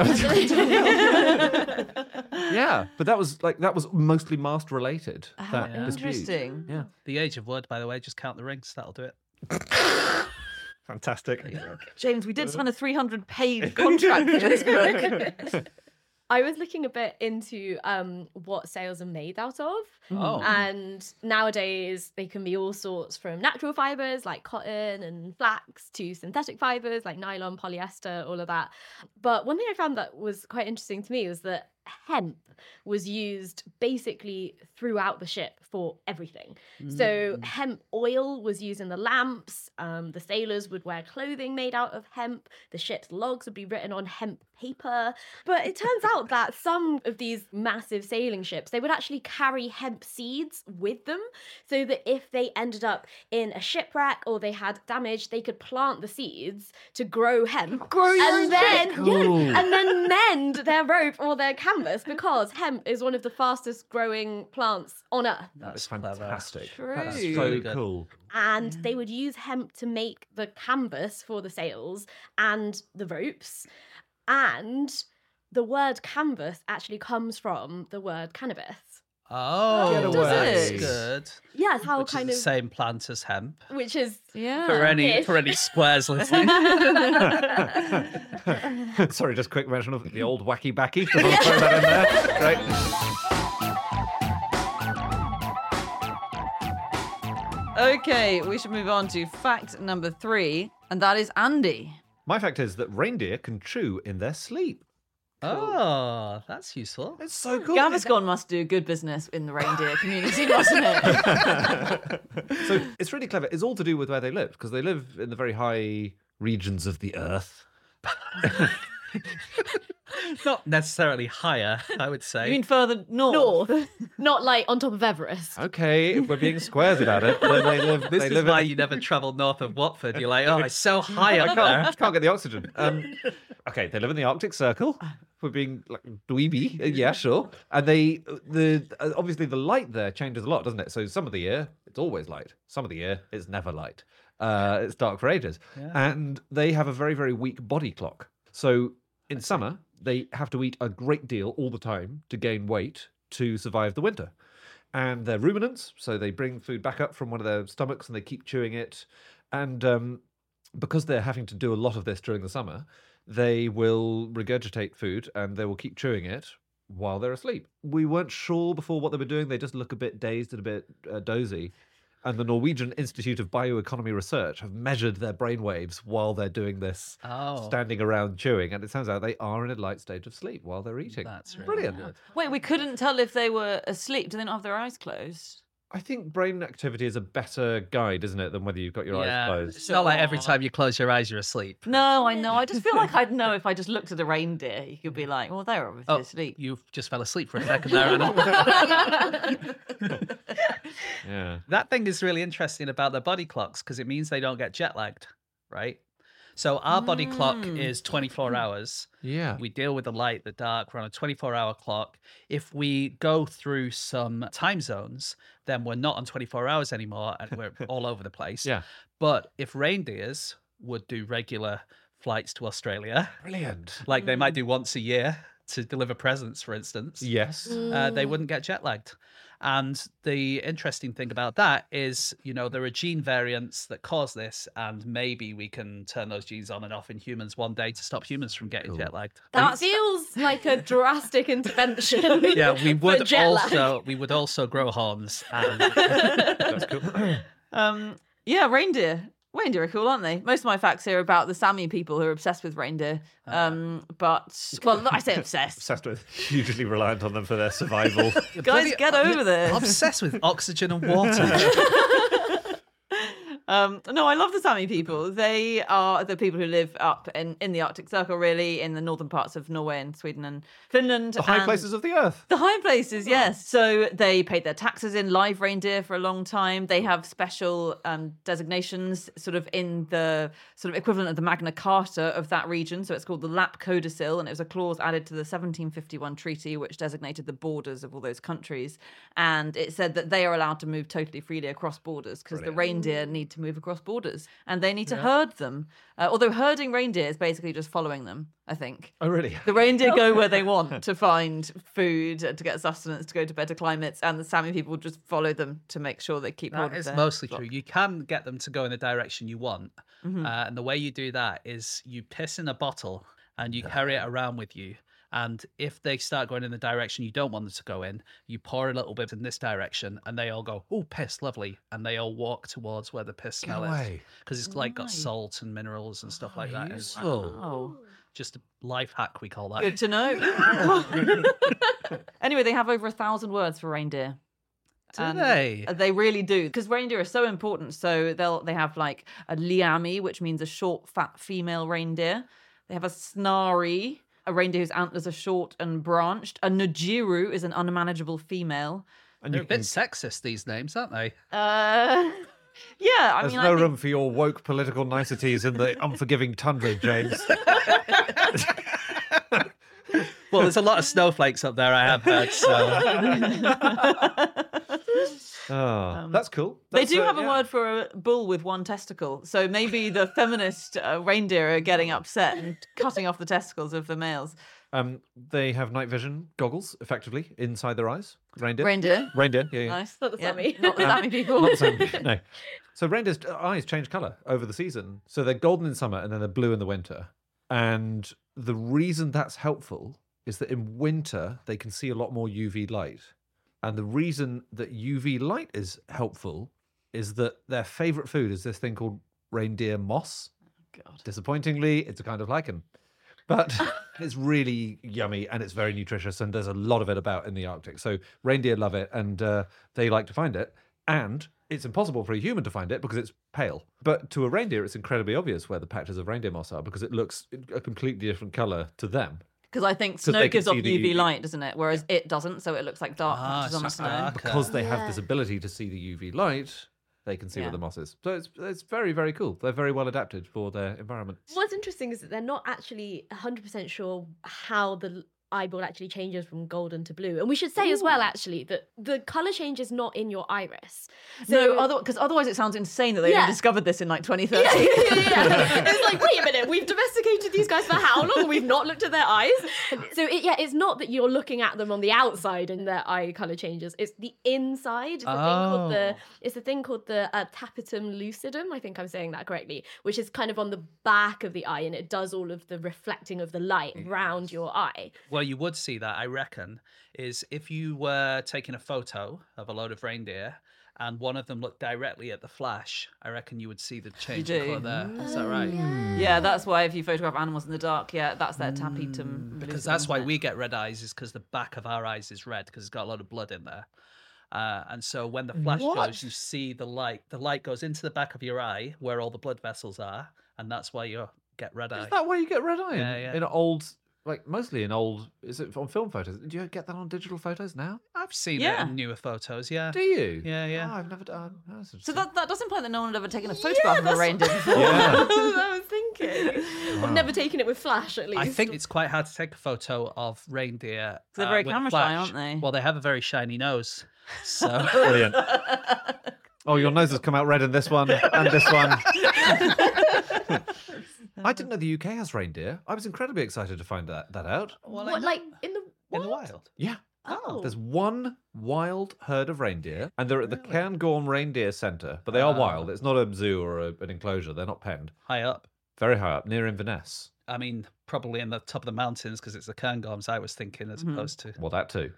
Yeah, but that was mostly mast related. That dispute. Interesting. Yeah, The Age of Wood, by the way, just count the rings. That'll do it. fantastic. James, we did sign a 300-page contract for this book. I was looking a bit into what sails are made out of. Oh. And nowadays they can be all sorts, from natural fibers like cotton and flax to synthetic fibers like nylon, polyester, all of that. But one thing I found that was quite interesting to me was that hemp was used basically throughout the ship for everything. So hemp oil was used in the lamps. The sailors would wear clothing made out of hemp. The ship's logs would be written on hemp paper. But it turns out that some of these massive sailing ships, they would actually carry hemp seeds with them, so that if they ended up in a shipwreck or they had damage, they could plant the seeds to grow hemp, and then mend their rope or their canvas, because hemp is one of the fastest growing plants on earth. That's fantastic. True. That's Really so good. cool. And they would use hemp to make the canvas for the sails and the ropes. And the word canvas actually comes from the word cannabis. Oh, Get away. that's it? good. Yeah, it's how Which kind is of, the same plant as hemp. which is Yeah. For any Ish. squares listening. Sorry, just quick mention of the old wacky backy. Just want to throw that in there. Right. Okay, we should move on to fact number 3, and that is Andy. My fact is that reindeer can chew in their sleep. Oh, that's useful. It's so cool. Gaviscon must do good business in the reindeer community, mustn't it? So it's really clever. It's all to do with where they live, because they live in the very high regions of the earth. Not necessarily higher, I would say. You mean further north? north, not like on top of Everest. Okay, if we're being squares about it. Then they live. This they is live why in, you never travelled north of Watford. You're like, oh, it's so high I up there. can't get the oxygen. Okay, they live in the Arctic Circle. We're being like dweeby. Yeah, sure. And obviously the light there changes a lot, doesn't it? So some of the year it's always light. Some of the year it's never light. It's dark for ages. Yeah. And they have a very, very weak body clock. So in summer they have to eat a great deal all the time to gain weight to survive the winter. And they're ruminants, so they bring food back up from one of their stomachs and they keep chewing it. And because they're having to do a lot of this during the summer, they will regurgitate food and they will keep chewing it while they're asleep. We weren't sure before what they were doing. They just look a bit dazed and a bit dozy. And the Norwegian Institute of Bioeconomy Research have measured their brainwaves while they're doing this, standing around chewing. And it turns out they are in a light stage of sleep while they're eating. That's really Brilliant. good. Wait, we couldn't tell if they were asleep. Do they not have their eyes closed? I think brain activity is a better guide, isn't it, than whether you've got your eyes closed. It's not like every time you close your eyes, you're asleep. No, I know. I just feel like I'd know if I just looked at a reindeer. You could be like, well, they're obviously Oh, asleep. you just fell asleep for a second there, Anna. Yeah. That thing is really interesting about their body clocks because it means they don't get jet lagged, right? So our body clock is 24 hours. Yeah. We deal with the light, the dark. We're on a 24-hour clock. If we go through some time zones, then we're not on 24 hours anymore and we're all over the place. Yeah. But if reindeers would do regular flights to Australia, Brilliant. like they might do once a year to deliver presents, for instance, Yes. they wouldn't get jet lagged. And the interesting thing about that is, you know, there are gene variants that cause this, and maybe we can turn those genes on and off in humans one day to stop humans from getting jet lagged. That feels like a drastic intervention. Yeah, we for would jet lag. also grow horns. And That's cool. Yeah, reindeer. Reindeer are cool, aren't they? Most of my facts here are about the Sami people who are obsessed with reindeer. But, well, I say obsessed. Obsessed with, hugely reliant on them for their survival. Guys, get over this. Obsessed with oxygen and water. No, I love the Sami people. They are the people who live up in the Arctic Circle, really, in the northern parts of Norway and Sweden and Finland. The high and places of the earth. The high places, yes. So they paid their taxes in live reindeer for a long time. They have special designations sort of in the sort of equivalent of the Magna Carta of that region. So it's called the Lapp Codicil, and it was a clause added to the 1751 treaty, which designated the borders of all those countries. And it said that they are allowed to move totally freely across borders because the reindeer need to move across borders and they need to herd them. Although herding reindeer is basically just following them, I think. Oh, really? The reindeer go where they want to find food, to get sustenance, to go to better climates, and the Sami people just follow them to make sure they keep hold That of is their mostly flock. true. You can get them to go in the direction you want. And the way you do that is you piss in a bottle and you carry it around with you. And if they start going in the direction you don't want them to go in, you pour a little bit in this direction and they all go, oh, piss, lovely. And they all walk towards where the piss smell is. away. Because it's like got salt and minerals and stuff like that. It's Oh, just a life hack, we call that. good to know. Anyway, they have over 1,000 words for reindeer. Do they? They really do, because reindeer are so important. So they have like a liami, which means a short, fat female reindeer. They have a snarri, a reindeer whose antlers are short and branched. A najiru is an unmanageable female. And They're you a bit can, sexist, these names, aren't they? Yeah, I there's mean, no I think- room for your woke political niceties in the unforgiving tundra, James. Well, there's a lot of snowflakes up there, I have heard. So That's cool. They That's, do have a yeah. word for a bull with one testicle. So maybe the feminist reindeer are getting upset and cutting off the testicles of the males. They have night vision goggles, effectively, inside their eyes. Reindeer. Reindeer? Yeah. Nice. Not the Sami. Not the Sami people. Not the same. No. So reindeer's eyes change colour over the season. So they're golden in summer and then they're blue in the winter. And the reason that's helpful is that in winter they can see a lot more UV light. And the reason that UV light is helpful is that their favourite food is this thing called reindeer moss. God. Disappointingly, it's a kind of lichen. But it's really yummy and it's very nutritious and there's a lot of it about in the Arctic. So reindeer love it and they like to find it. And it's impossible for a human to find it because it's pale. But to a reindeer, it's incredibly obvious where the patches of reindeer moss are because it looks a completely different colour to them. Because I think 'Cause snow they can gives off see the UV UV. light, doesn't it? Whereas it doesn't, so it looks like dark patches on the so snow. dark. Because they have Yeah. this ability to see the UV light, they can see Yeah. where the moss is. So it's very, very cool. They're very well adapted for their environment. What's interesting is that they're not actually 100% sure how the eyeball actually changes from golden to blue. And we should say as well, actually, that the colour change is not in your iris. No, because otherwise it sounds insane that they Yeah. only discovered this in like 2030. Yeah. It's like, wait a minute, we've domesticated these guys for how long and we've not looked at their eyes? So it's not that you're looking at them on the outside and their eye colour changes. It's the inside. It's the thing called the tapetum lucidum. I think I'm saying that correctly, which is kind of on the back of the eye and it does all of the reflecting of the light round your eye. Well, you would see that, I reckon, is if you were taking a photo of a load of reindeer and one of them looked directly at the flash, I reckon you would see the change in do? colour there. Is that right? Yeah, that's why if you photograph animals in the dark, that's their tapetum. Because that's why we get red eyes, is because the back of our eyes is red because it's got a lot of blood in there. And so when the flash goes, you see the light. The light goes into the back of your eye where all the blood vessels are, and that's why you get red eye. Is that why you get red eye Yeah. in old, like mostly in old, is it on film photos? Do you get that on digital photos now? I've seen it Yeah. in newer photos, yeah. Do you? Yeah. Oh, I've never done. Oh, that's So interesting. that does imply that no one had ever taken a photograph of a reindeer before. Yeah. I was thinking. I've never taken it with flash, at least. I think it's quite hard to take a photo of reindeer. They're very with camera shy, flash. aren't they? Well, they have a very shiny nose. So Brilliant. Oh, your nose has come out red in this one and this one. I didn't know the UK has reindeer. I was incredibly excited to find that out. well, What, like in the in the what? wild. Yeah. Oh. There's one wild herd of reindeer, and they're at the Cairngorm Reindeer Centre, but they are wild. It's not a zoo or an enclosure. They're not penned. High up. Very high up, near Inverness. I mean, probably in the top of the mountains because it's the Cairngorms I was thinking as opposed to. Well, that too.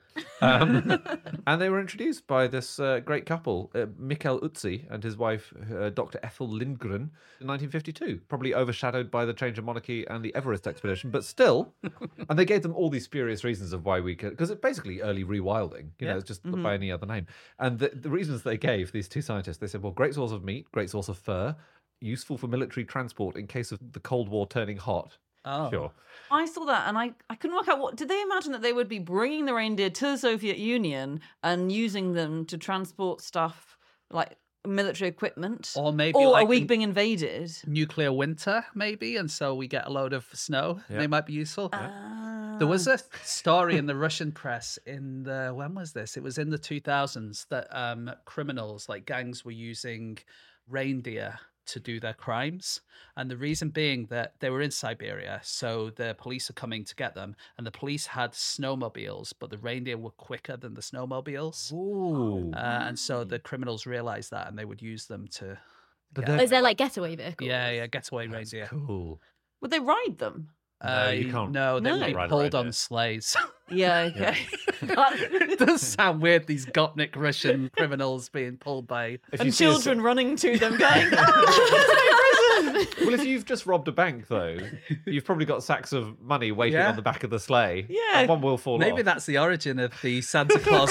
And they were introduced by this great couple, Mikkel Utsi and his wife, Dr. Ethel Lindgren, in 1952. Probably overshadowed by the change of monarchy and the Everest expedition, but still. And they gave them all these spurious reasons of why we could, because it's basically early rewilding. You know, it's just by any other name. And the reasons they gave, these two scientists, they said, well, great source of meat, great source of fur, useful for military transport in case of the Cold War turning hot. Oh. Sure. I saw that and I couldn't work out did they imagine that they would be bringing the reindeer to the Soviet Union and using them to transport stuff like military equipment? Or maybe are like we being invaded? nuclear winter, maybe, and so we get a load of snow. Yeah. They might be useful. There was a story in the Russian press when was this? It was in the 2000s that criminals, like gangs, were using reindeer to do their crimes. And the reason being that they were in Siberia, so the police are coming to get them, and the police had snowmobiles, but the reindeer were quicker than the snowmobiles. Ooh. And so the criminals realized that, and they would use them to... Is there like getaway vehicles? Yeah, getaway reindeer. Cool. Would they ride them? No, you can't. No, they No. would be Ride a pulled reindeer. on sleighs. Yeah, okay. It does sound weird, these Gopnik Russian criminals being pulled by... If you And see a- children running to them going, Well, if you've just robbed a bank, though, you've probably got sacks of money waiting Yeah. on the back of the sleigh. Yeah. And one will fall Maybe off. that's the origin of the Santa Claus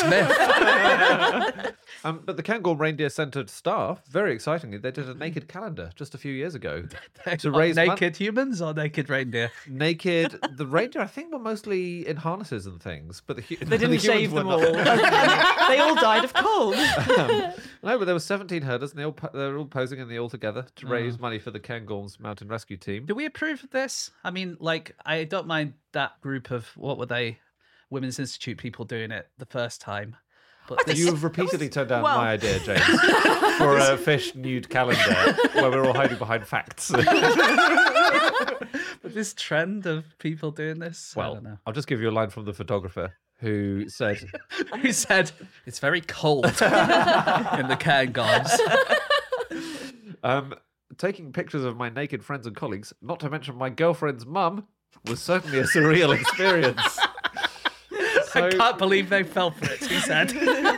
myth. But the Cairngorm Reindeer Centre staff, very excitingly, they did a naked calendar just a few years ago to raise naked humans or naked reindeer? naked. The reindeer, I think, were mostly in harnesses and things, but they the didn't humans shave were them not. all. They all died of cold. No, but there were 17 herders, and they were all posing in the all together to raise money for the Cairngorms Mountain Rescue Team. Do we approve of this? I mean, like, I don't mind that group of, what were they, Women's Institute people doing it the first time. But this, You have repeatedly turned down well- my idea, James, for a fish nude calendar where we're all hiding behind facts. but this trend of people doing this, I Well, don't know. I'll just give you a line from the photographer who said, Who said, it's very cold in the Cairngorms. taking pictures of my naked friends and colleagues, not to mention my girlfriend's mum, was certainly a surreal experience. I can't believe they fell for it, he said.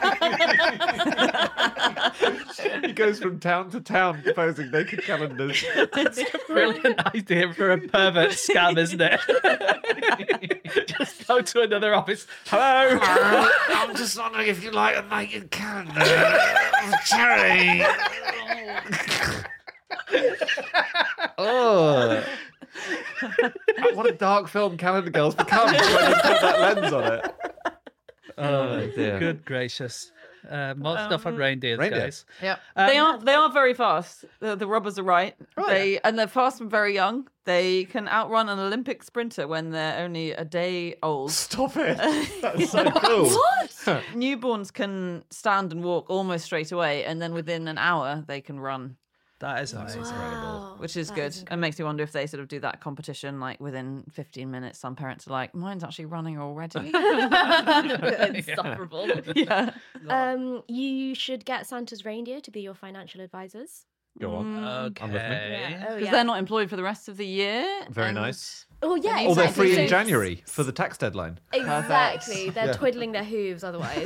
He goes from town to town posing naked calendars. It's a brilliant idea for a pervert scam, isn't it? Just go to another office. Hello. I'm just wondering if you like a naked calendar. Cherry. Oh. What a dark film Calendar Girls becomes when you put that lens on it. Oh dear. Good gracious. More stuff on reindeers, Reindeer. guys. Yeah, they are very fast. The rubbers are right. They're fast and very young. They can outrun an Olympic sprinter when they're only a day old. Stop it. That's so cool. Newborns can stand and walk almost straight away, and then within an hour they can run, That is amazing. Wow, which is that good. is It makes me wonder if they sort of do that competition like within 15 minutes. Some parents are like, "Mine's actually running already." insufferable. Yeah. You should get Santa's reindeer to be your financial advisors. Go on. Okay. I'm with me. Oh, Because they're not employed for the rest of the year. Very and- nice. Oh yeah, Oh, they're exactly. free in So- January for the tax deadline. Exactly. They're Yeah. twiddling their hooves otherwise.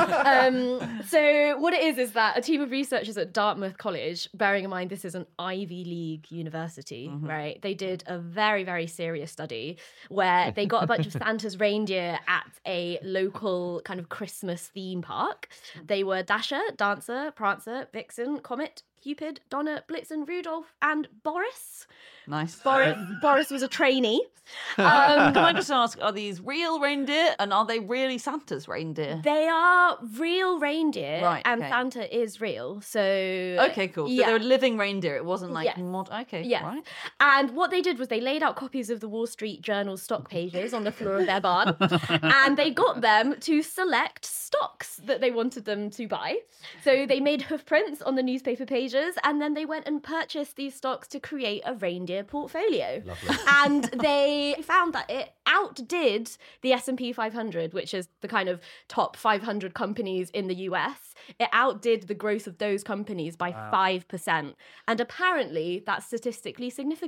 So what it is that a team of researchers at Dartmouth College, bearing in mind this is an Ivy League university, right? They did a very, very serious study where they got a bunch of Santa's reindeer at a local kind of Christmas theme park. They were Dasher, Dancer, Prancer, Vixen, Comet, Cupid, Donner, Blitzen, Rudolph, and Boris. Nice. Boris was a trainee. Can I just ask, are these real reindeer and are they really Santa's reindeer? They are real reindeer, Right, and okay. Santa is real. So Okay, cool. So Yeah. they were living reindeer. It wasn't like Yes. mod. Okay, Yes. right. And what they did was they laid out copies of the Wall Street Journal stock pages on the floor of their barn, and they got them to select stocks that they wanted them to buy. So they made hoof prints on the newspaper pages, and then they went and purchased these stocks to create a reindeer portfolio. Lovely. And they found that it outdid the S&P 500, which is the kind of top 500 companies in the US. It outdid the growth of those companies by 5%. And apparently that's statistically significant.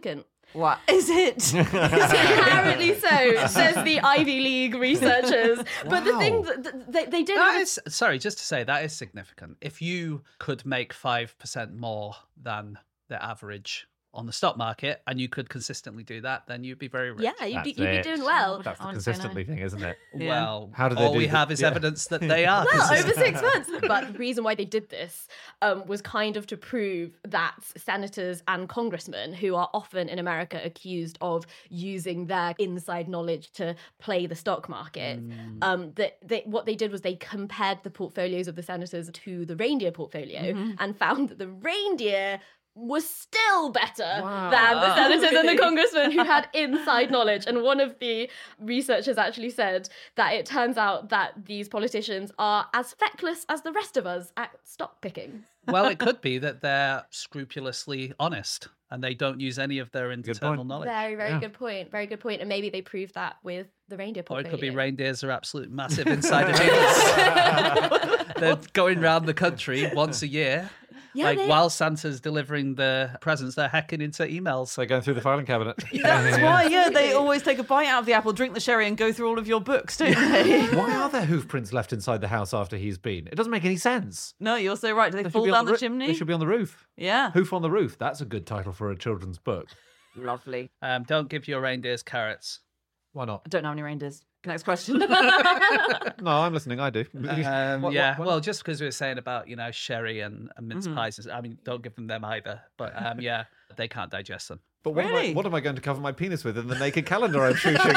What is it? Apparently so, says the Ivy League researchers. But the thing that they did Sorry, just to say, that is significant. If you could make 5% more than the average on the stock market and you could consistently do that, then you'd be very rich. Yeah, you'd be it. doing well. That's the I wouldn't say consistently thing, isn't it? Yeah. Well, How do they all do we that? have is Yeah. evidence that they are. Well, consistent. over 6 months. But the reason why they did this was kind of to prove that senators and congressmen, who are often in America accused of using their inside knowledge to play the stock market, what they did was they compared the portfolios of the senators to the reindeer portfolio and found that the reindeer was still better than the senators and the congressmen who had inside knowledge. And one of the researchers actually said that it turns out that these politicians are as feckless as the rest of us at stock picking. Well, it could be that they're scrupulously honest and they don't use any of their internal knowledge. Very, very good point. Very good point. And maybe they proved that with the reindeer Or portfolio. it could be reindeers are absolute massive insider dealers. They're going around the country once a year. Yeah, While Santa's delivering the presents, they're hacking into emails. They're going through the filing cabinet. That's why, they always take a bite out of the apple, drink the sherry, and go through all of your books, don't they? Why are there hoof prints left inside the house after he's been? It doesn't make any sense. No, you're so right. Do they They should fall be down on the They chimney? should be on the roof. Yeah. Hoof on the Roof. That's a good title for a children's book. Lovely. Don't give your reindeers carrots. Why not? I don't know how many reindeers. Next question. No, I'm listening. I do. Well, just because we were saying about, sherry and mince pies, I mean, don't give them either. But they can't digest them. But Really? what am I going to cover my penis with in the naked calendar I'm shooting?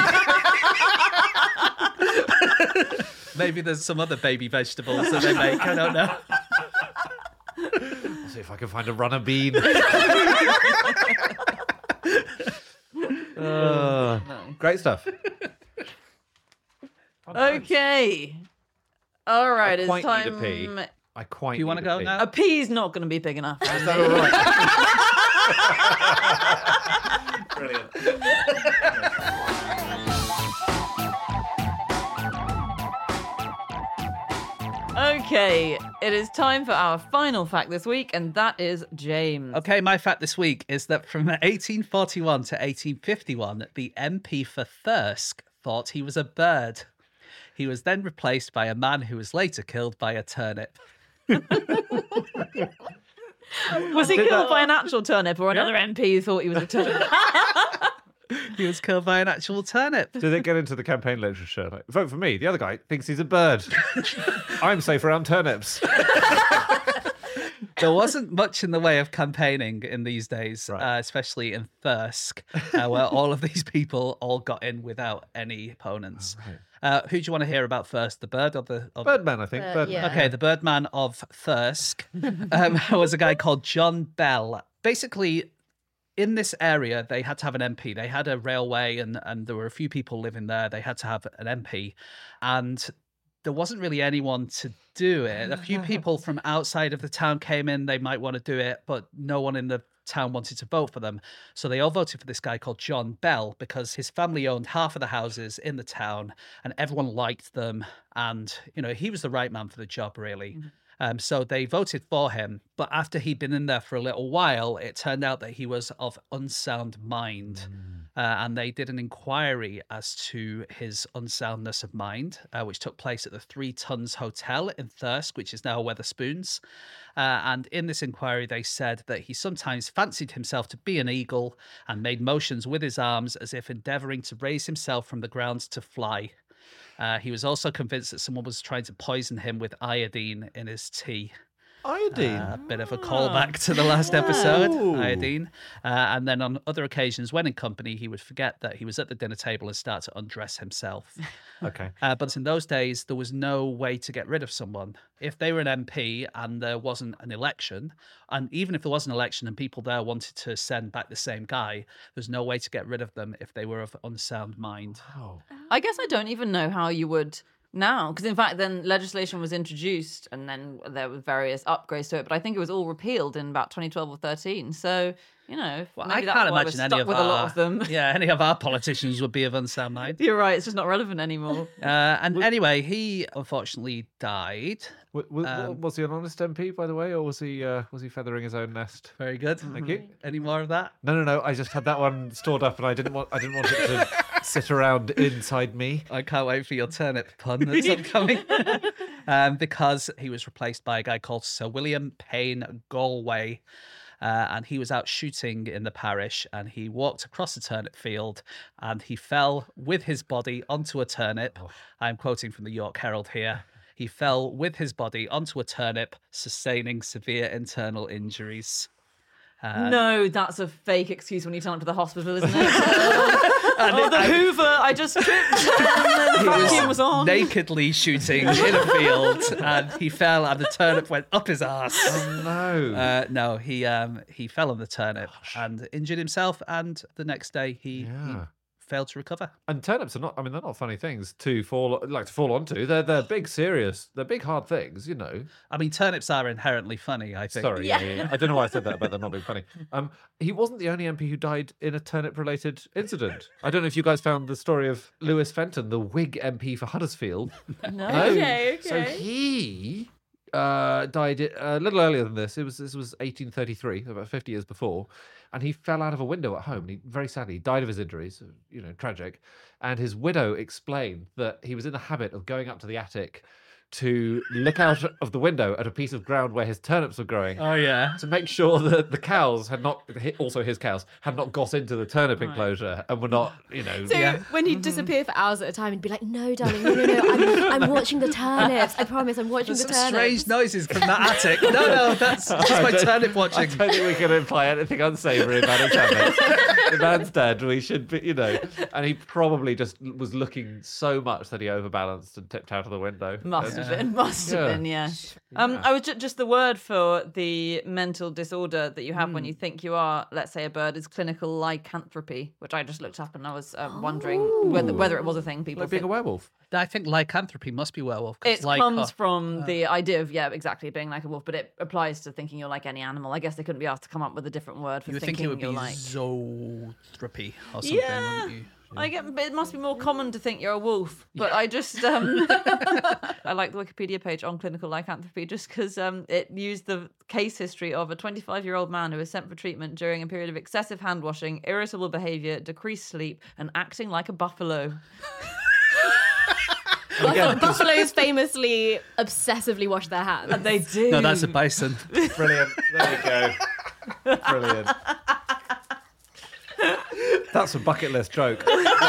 Maybe there's some other baby vegetables that they make. I don't know. I'll see if I can find a runner bean. Great stuff. Okay. All right, I it's quite time. need a pee. I quite. Do you want to need a go pee. now? A pea's not going to be big enough. Is that all right? Brilliant. Okay, it is time for our final fact this week, and that is James. Okay, my fact this week is that from 1841 to 1851, the MP for Thirsk thought he was a bird. He was then replaced by a man who was later killed by a turnip. Was he killed by an actual turnip or another MP who thought he was a turnip? He was killed by an actual turnip. Did it get into the campaign literature? Like, vote for me. The other guy thinks he's a bird. I'm safe around turnips. There wasn't much in the way of campaigning in these days, Right. especially in Thirsk, where all of these people all got in without any opponents. Who do you want to hear about first, the bird or the... Birdman, I think. Birdman. yeah. Okay, the Birdman of Thirsk was a guy called John Bell. Basically, in this area, they had to have an MP. They had a railway and there were a few people living there. They had to have an MP. And there wasn't really anyone to do it. A few people from outside of the town came in. They might want to do it, but no one in the town wanted to vote for them. So they all voted for this guy called John Bell because his family owned half of the houses in the town and everyone liked them. And, he was the right man for the job, really. So they voted for him. But after he'd been in there for a little while, it turned out that he was of unsound mind. And they did an inquiry as to his unsoundness of mind, which took place at the 3 Tons Hotel in Thirsk, which is now Wetherspoons. And in this inquiry, they said that he sometimes fancied himself to be an eagle and made motions with his arms as if endeavouring to raise himself from the ground to fly. He was also convinced that someone was trying to poison him with iodine in his tea. Iodine. A bit of a callback to the last episode, iodine. And then on other occasions, when in company, he would forget that he was at the dinner table and start to undress himself. Okay. But in those days, there was no way to get rid of someone. If they were an MP and there wasn't an election, and even if there was an election and people there wanted to send back the same guy, there's no way to get rid of them if they were of unsound mind. I guess I don't even know how you would now, because in fact then legislation was introduced and then there were various upgrades to it, but I think it was all repealed in about 2012 or 13. So, you know, Well, maybe I that's can't why we're imagine any stuck of with our, a lot of them. Yeah, any of our politicians would be of unsound mind. You're right. It's just not relevant anymore. And anyway, he unfortunately died. Was he an honest MP, by the way, or was he feathering his own nest? Very good. Thank you. Any more of that? No. I just had that one stored up, and I didn't want it to sit around inside me. I can't wait for your turnip pun that's upcoming. Because he was replaced by a guy called Sir William Payne Galway. And he was out shooting in the parish, and he walked across a turnip field, and he fell with his body onto a turnip. I'm quoting from the York Herald here. He fell with his body onto a turnip, sustaining severe internal injuries. No, that's a fake excuse when you turn up to the hospital, isn't it? The Hoover, I just tripped. And the vacuum was on. Nakedly shooting in a field, and he fell, and the turnip went up his arse. Oh no! No, he fell on the turnip and injured himself, and the next day he failed to recover. And turnips are not. I mean, they're not funny things to fall onto. They're big, serious. They're big, hard things. You know. I mean, turnips are inherently funny, I think. Sorry, yeah. I don't know why I said that about them not being funny. He wasn't the only MP who died in a turnip-related incident. I don't know if you guys found the story of Lewis Fenton, the Whig MP for Huddersfield. No. Okay. So he died a little earlier than this. This was 1833, about 50 years before, and he fell out of a window at home. He very sadly died of his injuries. Tragic. And his widow explained that he was in the habit of going up to the attic to look out of the window at a piece of ground where his turnips were growing. Oh, yeah. To make sure that the cows had not, also his cows, had not got into the turnip enclosure and were not, So when he'd disappear for hours at a time, he'd be like, "No, darling, no, I'm watching the turnips. I promise, I'm watching There's the some turnips." strange noises from that attic. No, that's just my turnip I watching. don't think we can imply anything unsavoury about his habits. The man's dead. We should be, And he probably just was looking so much that he overbalanced and tipped out of the window. Must have been, yeah. I was just the word for the mental disorder that you have when you think you are, let's say, a bird, is clinical lycanthropy, which I just looked up, and I was wondering whether it was a thing people Like being think. a werewolf. I think lycanthropy must be werewolf. It comes from the idea of, exactly, being like a wolf, but it applies to thinking you're like any animal. I guess they couldn't be asked to come up with a different word for You would thinking think it would be you're like... zootropy or something, Yeah. wouldn't you? It must be more common to think you're a wolf, but I just I like the Wikipedia page on clinical lycanthropy just because it used the case history of a 25-year-old man who was sent for treatment during a period of excessive hand washing, irritable behaviour, decreased sleep, and acting like a buffalo. Buffaloes famously obsessively wash their hands. And they do. No, that's a bison. Brilliant. There we go. Brilliant. That's a bucket list joke.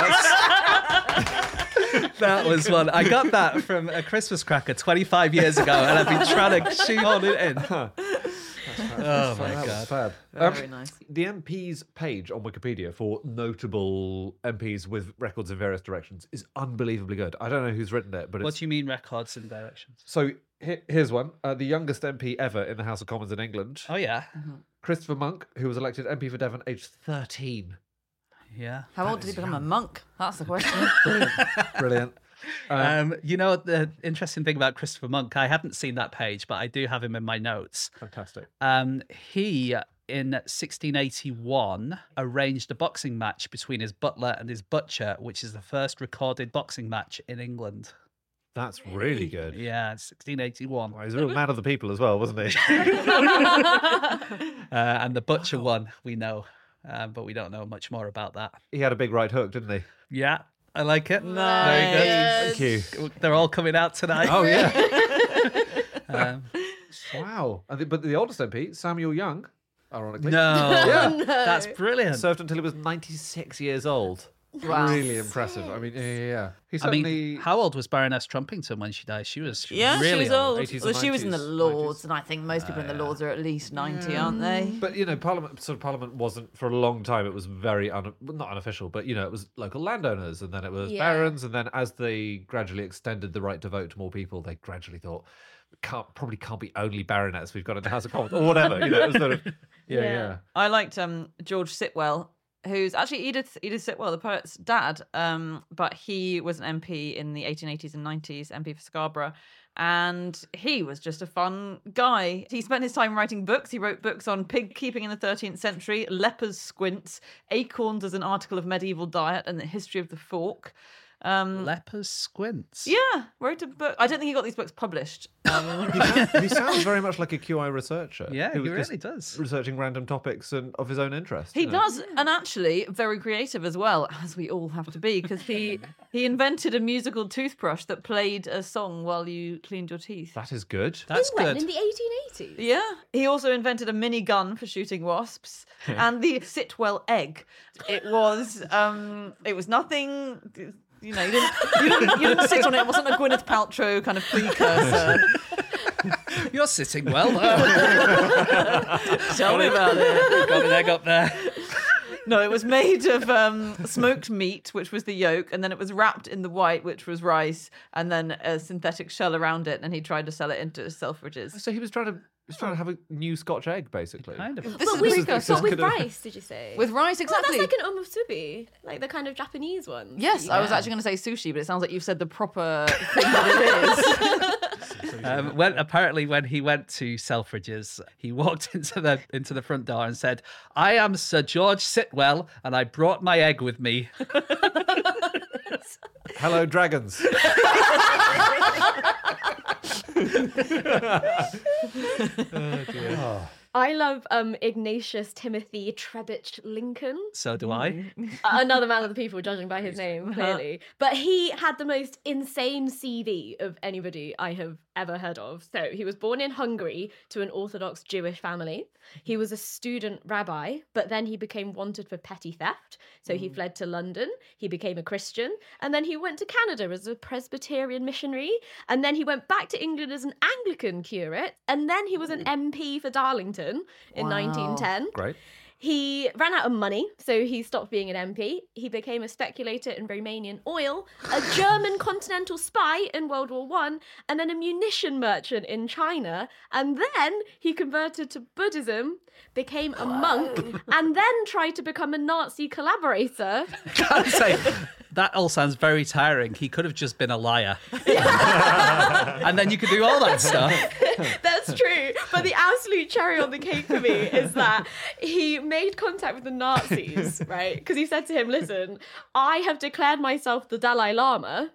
That was one. I got that from a Christmas cracker 25 years ago, and I've been trying to shoehorn it in. Oh my That was God. fab. Very nice. The MPs page on Wikipedia for notable MPs with records in various directions is unbelievably good. I don't know who's written it, but What it's... do you mean records and directions? So here's one. The youngest MP ever in the House of Commons in England, Oh, yeah. Christopher Monk, who was elected MP for Devon aged 13. Yeah. How old did he become a monk? That's the question. Brilliant. The interesting thing about Christopher Monk, I hadn't seen that page, but I do have him in my notes. Fantastic. He, in 1681, arranged a boxing match between his butler and his butcher, which is the first recorded boxing match in England. That's really good. Yeah, 1681. Well, he's a real man of the people as well, wasn't he? And the butcher won, we know. But we don't know much more about that. He had a big right hook, didn't he? Yeah, I like it. Nice. Very Thank you. good. They're all coming out tonight. Oh, yeah. Um, Wow. But the oldest MP, Samuel Young, ironically, no. Yeah. That's brilliant. served until he was 96 years old. Wow. Really impressive. I mean, yeah. He I certainly... mean, how old was Baroness Trumpington when she died? She was Yeah, really she was old. 80s and Well, she was in the 90s. Lords, and I think most people in the Lords are at least 90, aren't they? But Parliament wasn't for a long time. It was very not unofficial, but it was local landowners, and then it was Yeah. barons, and then as they gradually extended the right to vote to more people, they gradually thought, probably can't be only baronets. We've got in the House of Commons or whatever. It was sort of yeah. I liked George Sitwell, who's actually Edith Sitwell, the poet's dad. But he was an MP in the 1880s and 90s, MP for Scarborough. And he was just a fun guy. He spent his time writing books. He wrote books on pig keeping in the 13th century, lepers' squints, acorns as an article of medieval diet, and the history of the fork. Lepers squints. Yeah, wrote a book. I don't think he got these books published. He sounds very much like a QI researcher. Yeah, he was really just does. researching random topics and of his own interest. He does, and actually very creative as well, as we all have to be, because he invented a musical toothbrush that played a song while you cleaned your teeth. That is good. That's When, good. in the 1880s? Yeah. He also invented a mini gun for shooting wasps and the Sitwell egg. It was nothing. You know, you didn't sit on it. It wasn't a Gwyneth Paltrow kind of precursor. You're sitting well. Tell me about it. Got an egg up there. No, it was made of smoked meat, which was the yolk, and then it was wrapped in the white, which was rice, and then a synthetic shell around it. And he tried to sell it into Selfridges. So he was trying to have a new Scotch egg, basically. Kind of. This is With, the precursor. but with rice, did you say? With rice, Oh, exactly. that's like an umusubi, like the kind of Japanese one. Yes, I was actually going to say sushi, but it sounds like you've said the proper thing that it is. When he went to Selfridges, he walked into the front door and said, "I am Sir George Sitwell, and I brought my egg with me." Hello, dragons. I love Ignatius Timothy Trebitch Lincoln. So do I. Another man of the people, judging by his name, clearly. But he had the most insane CV of anybody I have ever heard of. So he was born in Hungary to an Orthodox Jewish family. He was a student rabbi, but then he became wanted for petty theft. So he fled to London. He became a Christian. And then he went to Canada as a Presbyterian missionary. And then he went back to England as an Anglican curate. And then he was an MP for Darlington in 1910. Great. He ran out of money, so he stopped being an MP. He became a speculator in Romanian oil, a German continental spy in World War I, and then a munition merchant in China. And then he converted to Buddhism, became a monk, and then tried to become a Nazi collaborator. I'd say that all sounds very tiring. He could have just been a liar. And then you could do all that stuff. That's true. But the absolute cherry on the cake for me is that he made contact with the Nazis, right? Because he said to him, listen, I have declared myself the Dalai Lama,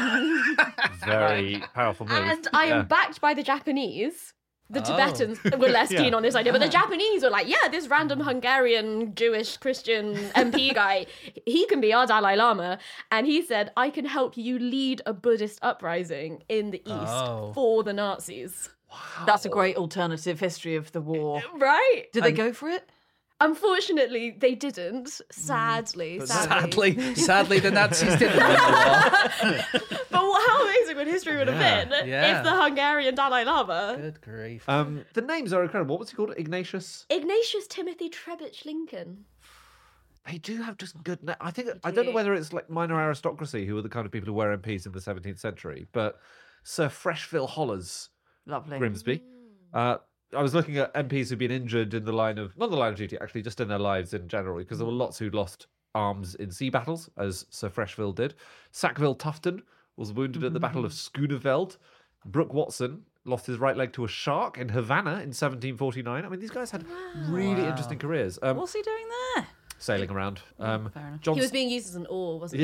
Very powerful move. and I am backed by the Japanese. The Tibetans were less keen on this idea, but the Japanese were like, yeah, this random Hungarian Jewish Christian MP guy, he can be our Dalai Lama. And he said, I can help you lead a Buddhist uprising in the East for the Nazis. That's a great alternative history of the war. Right? Did they go for it? Unfortunately, they didn't. Sadly. Sadly, the Nazis didn't win the war. But how amazing would history would have been Yeah. if the Hungarian Dalai Lama, Good grief. The names are incredible. What was he called? Ignatius? Ignatius Timothy Trebitch Lincoln. They do have just good. I think I don't know whether it's like minor aristocracy who were the kind of people who were MPs in the 17th century, but Sir Freshville Hollers Lovely. Grimsby. I was looking at MPs who've been injured in the line of, not the line of duty, actually, just in their lives in general, because there were lots who lost arms in sea battles, as Sir Freshville did. Sackville Tufton was wounded at the Battle of Schooneveld. Brooke Watson lost his right leg to a shark in Havana in 1749. I mean, these guys had really interesting careers. What's he doing there? Sailing around. Fair enough. John He was being used as an oar, wasn't Yeah,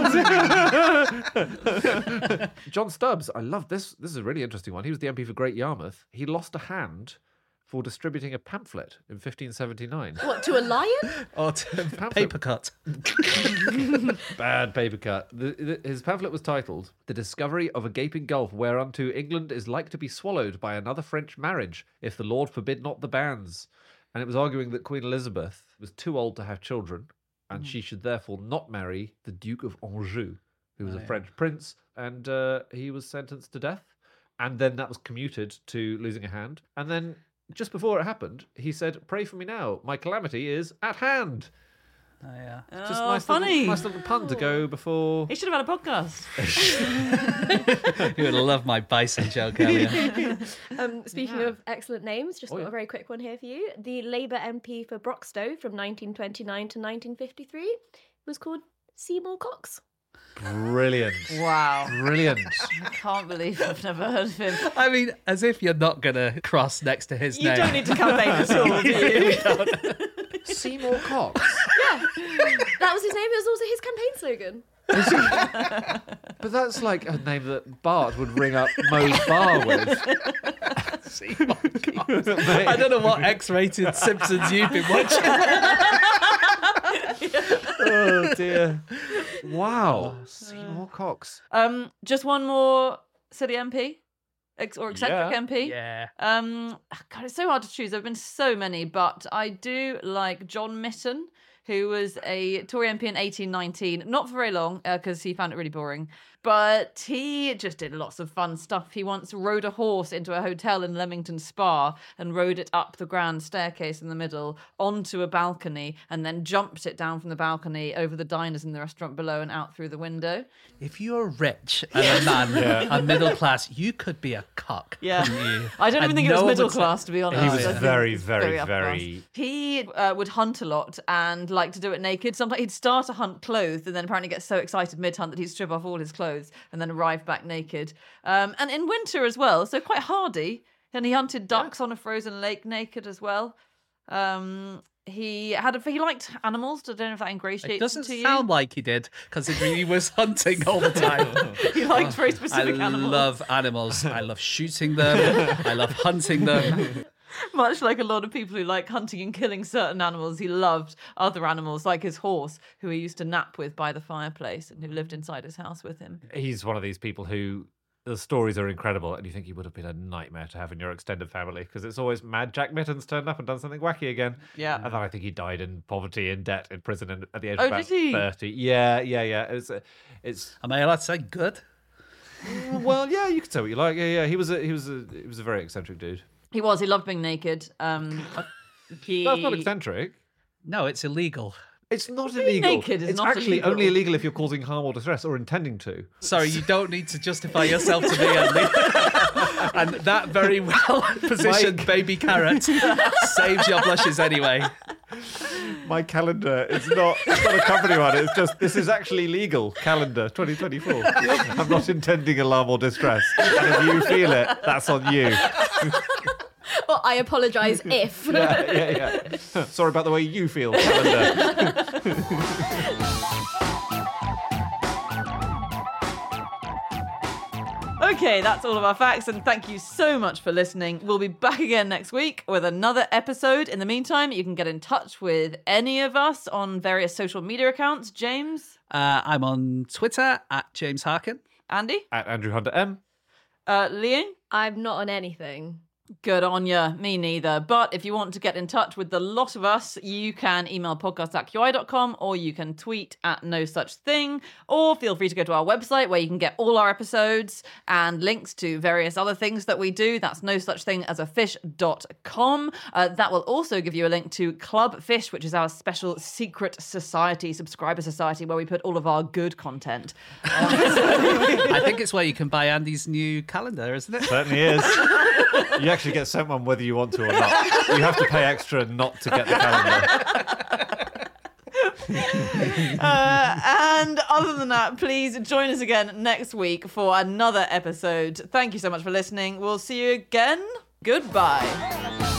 he? John Stubbs, I love this. This is a really interesting one. He was the MP for Great Yarmouth. He lost a hand for distributing a pamphlet in 1579. What, to a lion? Or to paper cut. Bad paper cut. His pamphlet was titled "The Discovery of a Gaping Gulf Whereunto England is like to be swallowed by another French marriage, if the Lord forbid not the banns." And it was arguing that Queen Elizabeth was too old to have children, and she should therefore not marry the Duke of Anjou, who was a French prince, and he was sentenced to death. And then that was commuted to losing a hand. And then just before it happened, he said, "Pray for me now. My calamity is at hand." Yeah. Just Oh, nice funny. nice little pun to go before. He should have had a podcast. You would love my bison joke earlier. Speaking of excellent names, just got a very quick one here for you. The Labour MP for Broxtowe from 1929 to 1953 was called Seymour Cox. Brilliant. Wow. Brilliant. I can't believe I've never heard of him. I mean, as if you're not going to cross next to his You name. don't need to campaign at all, do you? Seymour Cox. That was his name. It was also his campaign slogan. But that's like a name that Bart would ring up Moe's bar with. Seymour Cox. I don't know what X-rated Simpsons you've been watching. Oh dear. Wow. Seymour Cox. Just one more city MP or eccentric Yeah. MP. Yeah. God, it's so hard to choose. There have been so many, but I do like John Mitten, who was a Tory MP in 1819. Not for very long, because he found it really boring. But he just did lots of fun stuff. He once rode a horse into a hotel in Leamington Spa and rode it up the grand staircase in the middle onto a balcony and then jumped it down from the balcony over the diners in the restaurant below and out through the window. If you're rich and a man and middle class, you could be a cock. Yeah. couldn't you? I don't even And think it was no one middle would say- class, to be honest. He I was think very, it was very, upper class. very. He would hunt a lot and like to do it naked. Sometimes he'd start a hunt clothed and then apparently get so excited mid-hunt that he'd strip off all his clothes and then arrive back naked. And in winter as well, so quite hardy. And he hunted ducks on a frozen lake naked as well. He liked animals. I don't know if that ingratiates It doesn't him to sound like he did, considering he was hunting all the time. you. He liked very I specific animals. love animals. I love shooting them. I love hunting them. Much like a lot of people who like hunting and killing certain animals, he loved other animals, like his horse, who he used to nap with by the fireplace and who lived inside his house with him. He's one of these people who the stories are incredible and you think he would have been a nightmare to have in your extended family because it's always Mad Jack Mittens turned up and done something wacky again. Yeah. And then I think he died in poverty, in debt, in prison at the age Oh, of about did he? 30. Yeah. It's Am I allowed to say good? well, yeah, you could say what you like. Yeah. He was a very eccentric dude. He loved being naked. That's not eccentric. No, it's illegal. It's not illegal. naked is it's not actually illegal. only illegal if you're causing harm or distress or intending to. Sorry, you don't need to justify yourself to me, Andy. And that very well-positioned Mike. baby carrot saves your blushes anyway. My calendar is not a company one. It's just, this is actually legal. Calendar 2024. I'm not intending alarm or distress. And if you feel it, that's on you. Well, I apologise if. Yeah. Sorry about the way you feel, calendar. Okay, that's all of our facts, and thank you so much for listening. We'll be back again next week with another episode. In the meantime, you can get in touch with any of us on various social media accounts. James? I'm on Twitter at James Harkin. Andy? At Andrew Hunter M. Liang? I'm not on anything. Good on ya. Me neither. But if you want to get in touch with the lot of us, you can email podcast@qi.com or you can tweet at no such thing, or feel free to go to our website where you can get all our episodes and links to various other things that we do. That's no such thing as a fish.com. That will also give you a link to Club Fish, which is our special secret society, subscriber society, where we put all of our good content. I think it's where you can buy Andy's new calendar, isn't it? Certainly is. You actually get sent one whether you want to or not. You have to pay extra not to get the calendar. And other than that, please join us again next week for another episode. Thank you so much for listening. We'll see you again. Goodbye.